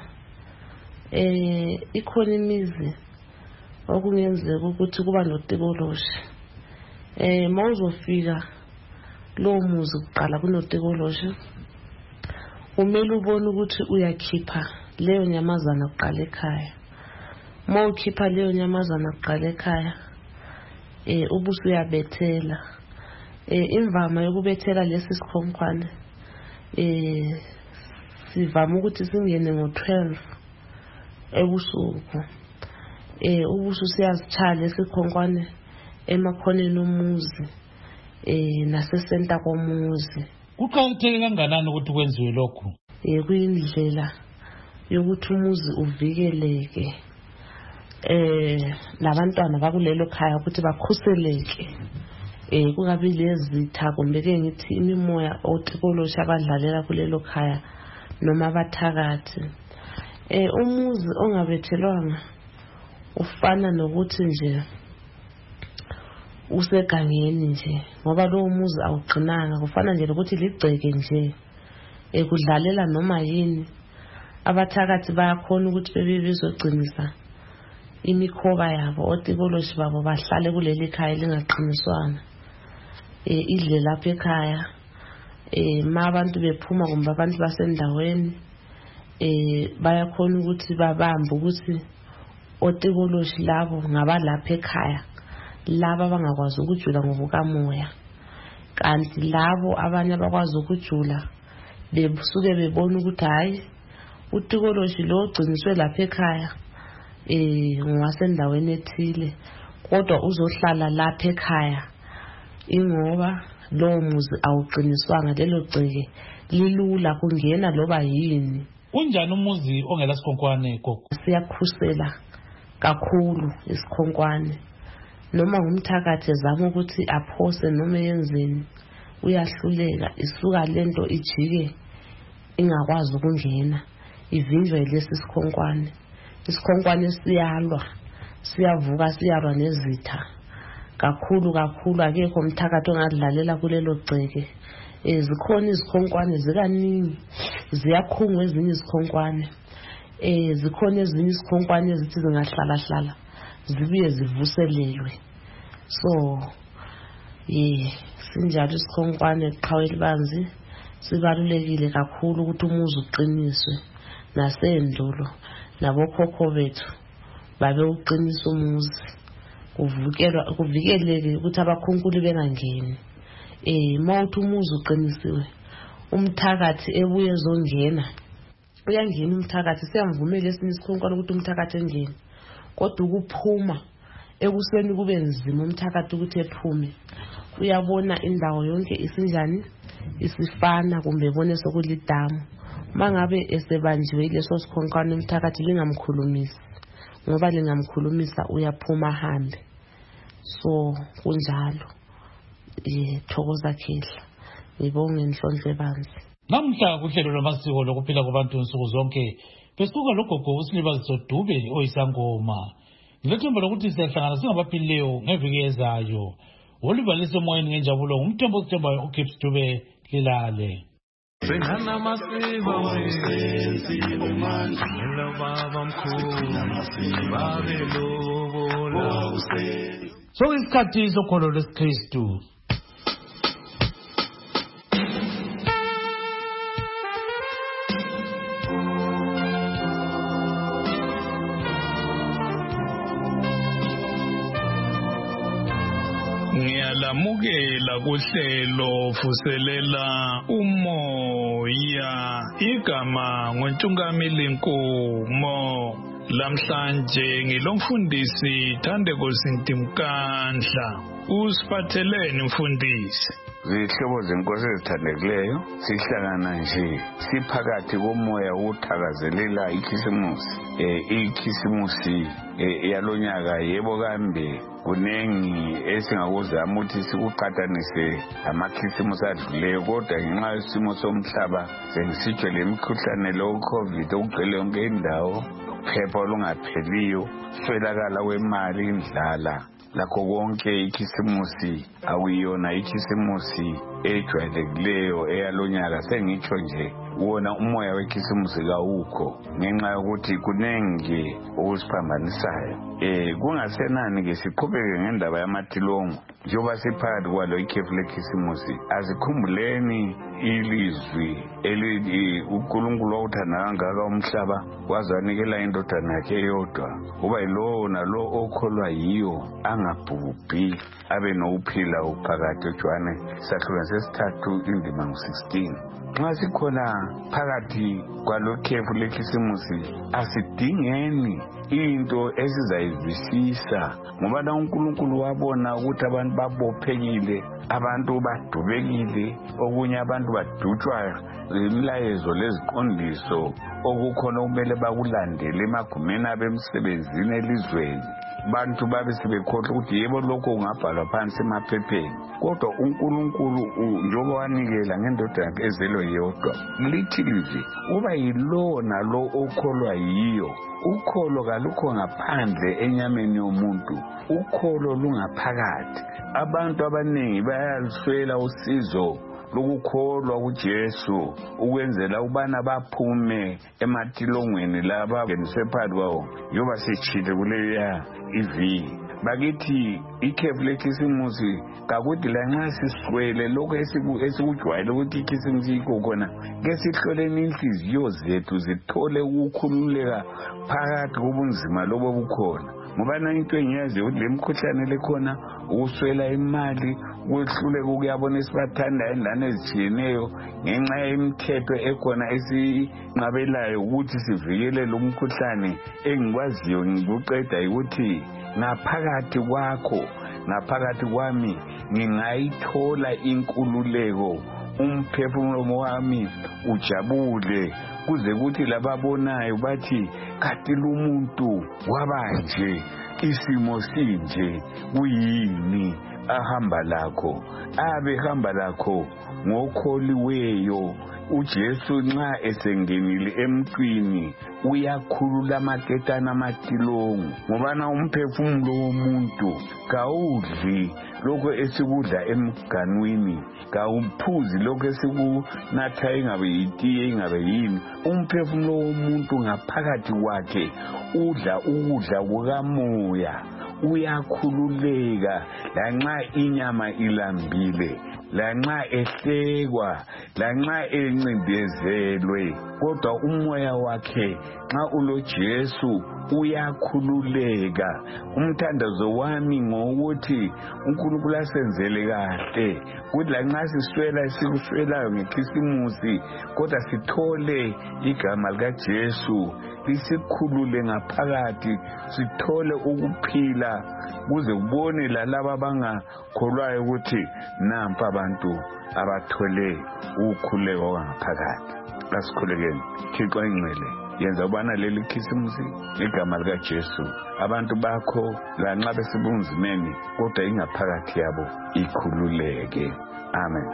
[SPEAKER 6] ikhona imizi okungenzeka ukuthi kuba notikoloshe. Mawuzofika lo muzi kuqala kunotikoloshe kumele ubone ukuthi uyakhipha leyo nyamazana kuqala ekhaya. Mawukhipha leyo nyamazana kuqala ekhaya ubuso uyabethela. Imvama yokubethela lesi sikhonkwane sivama ukuthi singene ngo-12 ebusuku. Ubuso siyazitshala esikhonkwane emakhoneni omuzi nasesenta komuzi.
[SPEAKER 4] Kuqakatheke kangakanani ukuthi kwenziwe lokhu?
[SPEAKER 6] Kuyindlela yokuthi umuzi uvikeleke. Nabantwana bakulelo khaya ukuthi bakhuseleke. Kungabi lezitha kumbe ke ngithi imimoya otikolosha abadlalela kulelo khaya noma abathakathi. Umuzi ongabethelwanga ufana nokuthi nje usegangeni nje ngoba lo muzi awuqinanga. Kufana nje ukuthi ligceke nje kudlalela noma yini. Abathakathi bayakhona ukuthi bezogcinisa imikhoba yabo otikoloshi babo bahlale kuleli khaya lingaqiniswana. Idle lapha ekhaya. Ma abantu bephuma kumbe abantu basendaweni bayakhona ukuthi babambe ukuthi otikoloshi labo ngabalapha ekhaya laba bangakwazi ukujula ngobukamoya. Kanti labo abanye abakwazi ukujula besuke bebona ukuthi hayi utikoloji lo ogciniswe lapha ekhaya ngowasendaweni ethile kodwa uzohlala lapha ekhaya ingoba lowo muzi awuqiniswanga lelo gceke lilula kungena loba yini.
[SPEAKER 4] Unjani umuzi ongela sikhonkwane gogo?
[SPEAKER 6] Siyakhusela kakhulu isikhonkwane, noma ngumthakathi ezama ukuthi aphose noma yenzeni uyahluleka, isuka lento ijike ingakwazi ukungena, ivinjwe lesi sikhonkwane. Isikhonkwane siyalwa, siyavuka siyalwa nezitha kakhulu akekho umthakathi ongadlalela kulelo gceke. Zikhona izikhonkwane zikaningi, ziyakhungwa ezinye izikhonkwane. Zikhona ezinye izikhonkwane ezithi zingahlala zibuye zivuselelwe. So sinjalo isikhonkwane qhawe elibanzi sibalulekile kakhulu ukuthi umuzi uqiniswe, nasendulo nabokhokho bethu babe uqinisa umuzi kuvikeleke ukuthi abakhunkuli bengangeni. Mawuthi umuzi uqinisiwe, umthakathi ebuye ezongena uyangena umthakathi, siyamvumela esinye isikhonkwane ukuthi umthakathi engene, kodwa ukuphuma ekuseni kube nzima umthakathi ukuthi ephume. Uyabona indawo yonke isinjani, isifana kumbe bone sokulidamu. Mangabe esebanjiwe leso sikhonkwane umthakathi lingamkhulumisi, ngoba lingamkhulumisa uyaphuma hambe. So kunjalo. Thokoza Khehla, ngibonge Nhlonhle Banzi.
[SPEAKER 4] Namhla kuhlelo lwamasiko lokuphila kwabantu nsuku zonke besuka logogo uSilibaziso Dube oyisangoma. Ngilethemba lokuthi siyahlangana singabaphilileyo ngeviki ezayo. Olibalise moyeni ngenjabulo ngumthembo osithembayo uKips Dube lilale.
[SPEAKER 7] Sengana masiko senziwe manje lo baba mkhulu babe lobola
[SPEAKER 4] so isikhathi sokholo lesiKristu.
[SPEAKER 7] Ngiyalamukela kuhlelo fuselela umoya igama ngoNtungamili Nkomo. Lamhlanje ngilomfundisi Thandeko Sintimkandla. Usiphatheleni mfundisi?
[SPEAKER 8] Zihlobo zenkosi ezithandekileyo, sihlangana nje siphakathi komoya wokuthakazelela ikhisimusi. Ikhisimusi yalonyaka yebo kambe kunengi esingakuzama ukuthi sikuqhathanise amakhisimusi adluleyo, kodwa ngenxa yesimo somhlaba sengisitsho lemikhuhlane lo COVID okugcwele yonke indawo, phepha olungapheliyo, swelakala kwemali, indlala, lakho konke ikhisimusi awuyona ikhisimusi ejwayelekileyo eyalonyaka. Sengitsho nje wona umoya wekhisimusi kawukho ngenxa yokuthi kunenge okusiphambanisayo. Kungasenani ke siqhubeke ngendaba yamatilongo njengoba siphakathi kwalo ikhefu lekhisimusi. Azikhumbuleni ilizwi elithi uNkulunkulu wawuthanda kangaka umhlaba waze wanikela indodana yakhe eyodwa, kuba yilowo nalo okholwa yiyo angabhubhi abe nokuphila uphakathi. Johane 3:16. Nxa sikhona phakathi kwalo khefu lekhisimusi asidingeni into esizayizwisisa, ngoba la uNkulunkulu wabona ukuthi abantu babophekile, abantu badubekile, okunye abantu badutshwa imilayezo leziqondiso okukhona kumele bakulandele emagumeni abemsebenzini elizweni. Bantu babe sebekhohlwa ukuthi yebo lokho kungabhalwa phansi emaphepheni, kodwa uNkulunkulu njengoba wanikela ngendodana yakhe ezelwe yodwa, lithi lithi uba yilo nalo okholwa yiyo. Ukholo kalukho ngaphandle enyameni yomuntu, ukholo lungaphakathi. Abantu abaningi bayaluswela usizo lokukholwa kuJesu ukwenzela ubana baphume ematilongweni laba ngeniswe phakathi kwawo. Yoba sechile kuleya iviki bakithi ikhefu lekhisimusi kakuthi lanxa siswele lokho esikujwayele ukuthi ikhisimusi yikho khona ke sihloleni inhliziyo zethu zithole ukukhululeka phakathi kobunzima lobo bukhona ngoba na into engiyazi ukuthi le mkhuhlane lekhona ukuswela imali ukwehluleka ukuyabona esibathandayo endlane ezitshiyeneyo ngenxa yemithetho ekhona esinqabelayo ukuthi sivikele lo mkhuhlane engikwaziyo ngikuqeda ukuthi ngaphakathi kwakho ngaphakathi kwami ngingayithola inkululeko umphefumulo wami ujabule kuze kuthi lababonayo bathi kati lumuntu wabanje isimo sinje kuyini ahamba lakho abehamba lakho ngokholiweyo uJesu nxa esengenile emqini uyakhulula amaketana amatilongo ngoba na umphefumulo womuntu kawudli lokho esikudla emganwini kawuphuzi lokho esikunatha ingabe yitiye ingabe yini umphefumulo womuntu ngaphakathi kwakhe udla ukudla kukamoya uyakhululeka lanxa inyama ilambile lanxa ehlekwa lanxa encindezelwe kodwa umoya wakhe nxa uloJesu uyakhululeka umthandazo wami ngokuthi uNkulunkulu asenzele kahle kuthi lanxa siswela sikuswelayo ngekhisimusi kodwa sithole igama likaJesu lisikhulule ngaphakathi sithole ukuphila kuze kubone lalabo abangakholwayo ukuthi nampa abantu abathole ukukhuleka ngaphakathi asikhulekeni Thixo ingcwele yenza ubana leli khisimusi igama likaJesu abantu bakho lanxa besebunzimeni kodwa ingaphakathi yabo ikhululeke amen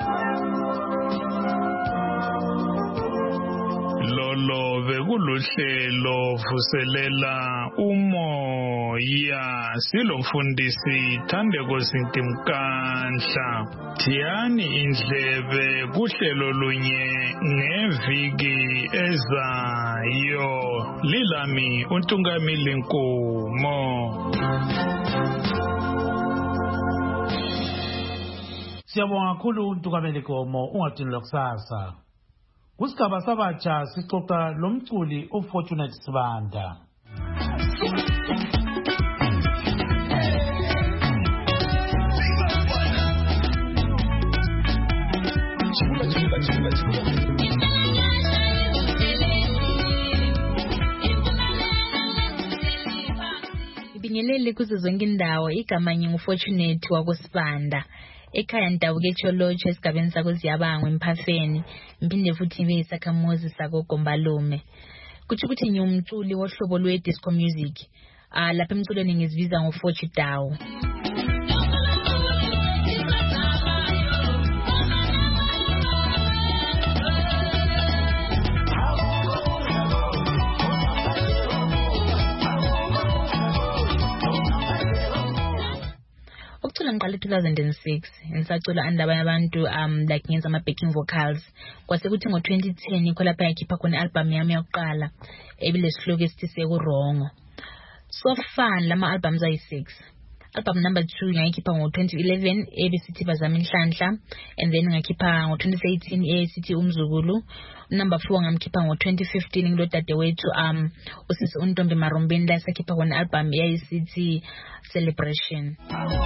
[SPEAKER 7] lolo bekuluhlelo vuselela umoya silomfundisi Thandeko Sintimkanhla thiyani indlebe kuhlelo lunye ngeviki ezayo lilami uNtungamili Nkomo.
[SPEAKER 4] Siyabonga kakhulu uNtungamili Nkomo ungadinwa kusasa. Kusigaba sabatsha sixoxa lomculi uFortunate Sibanda.
[SPEAKER 5] Ibingelele kuzo zonke indawo igama nginguFortunate wakuSibanda. Ekhaya ndabuke echolotsho esigabeni sakoZiyabangwe eMphafeni mphinde futhi ngibe isakhamuzi sakoGombalume kuthi ukuthi ngiyumculi wohlobo lwe-disco music lapha emculweni ngizibiza ngoFortudawo. Ngiqale 2006 ngisacula andaba yabantu like ngenza ama backing vocals kwase kuthi ngo2010 ikho lapha yakhipha khona album yami yokuqala ebilesihloko esithi sekurongo so fun lama albums ayi6 album number 2 ngayikhipha ngo2011 ebisithi bazama inhlanhla and then ngakhipha ngo2018 esithi umzukulu number 4 ngamkhipha ngo2015 ngilodade wethu usisi uNtombi Marombeni la sakhipha khona album yayisithi Celebration.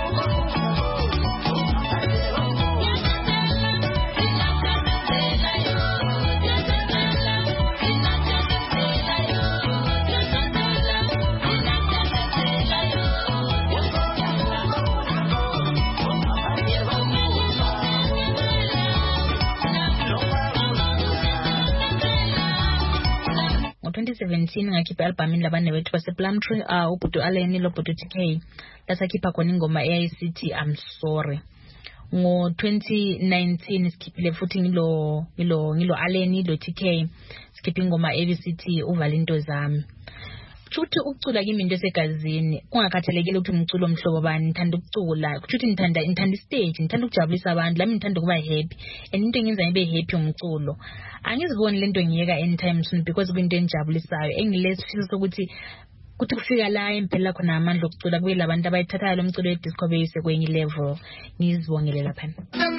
[SPEAKER 5] Ngo 2017 ngakhipha album labane wethu base Plumtree uBhuti Aleni lo Bhuti TK lasakhipha khona ingoma eyayisithi I'm Sorry. Ngo 2019 sikhiphile futhi ngilo Aleni lo TK sikhipha ingoma ebisithi uvala into zami. Futhi ukucula kimi into esegazini kungakhathalekile ukuthi umculo omhlobo bani ngithanda ukucula futhi ngithanda stage ngithanda ukujabulisa abantu lami ngithanda ukuba happy and into engenza ngibe happy umculo angiziboni lento ngiyeka anytime soon because into engijabulisayo engilesifiso sokuthi kuthi kufika la impela khona amandla okucula kube labantu abayithathayo lo mculo wedisco beyise kwenye level. Ngizibongele lapha.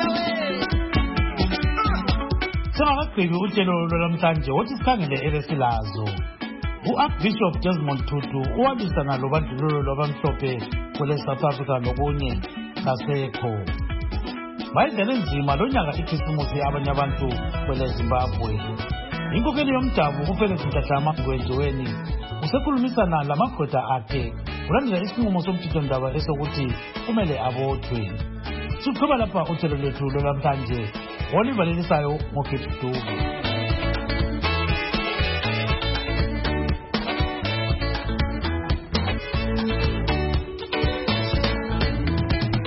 [SPEAKER 4] Singakagqibi utshelo lwamhlanje wothi sikhangele elesilazo. U-Archbishop Desmond Tutu uwabisana lobandlululo lwabamhlophe kwele South Africa lokunye kasekho. Bayidlele nzima lonyaka ikhisimusi abanye abantu kwele Zimbabwe. Inkokeli yomdabu kuFelix Ntahlama ngwenziweni usekhulumisana lamagoda akhe ulandela isinqumo somthethondaba esokuthi kumele abothwe. Siqhuba lapha uhlelo lwethu lwamhlanje olivalisayo ngoKethi Dubu.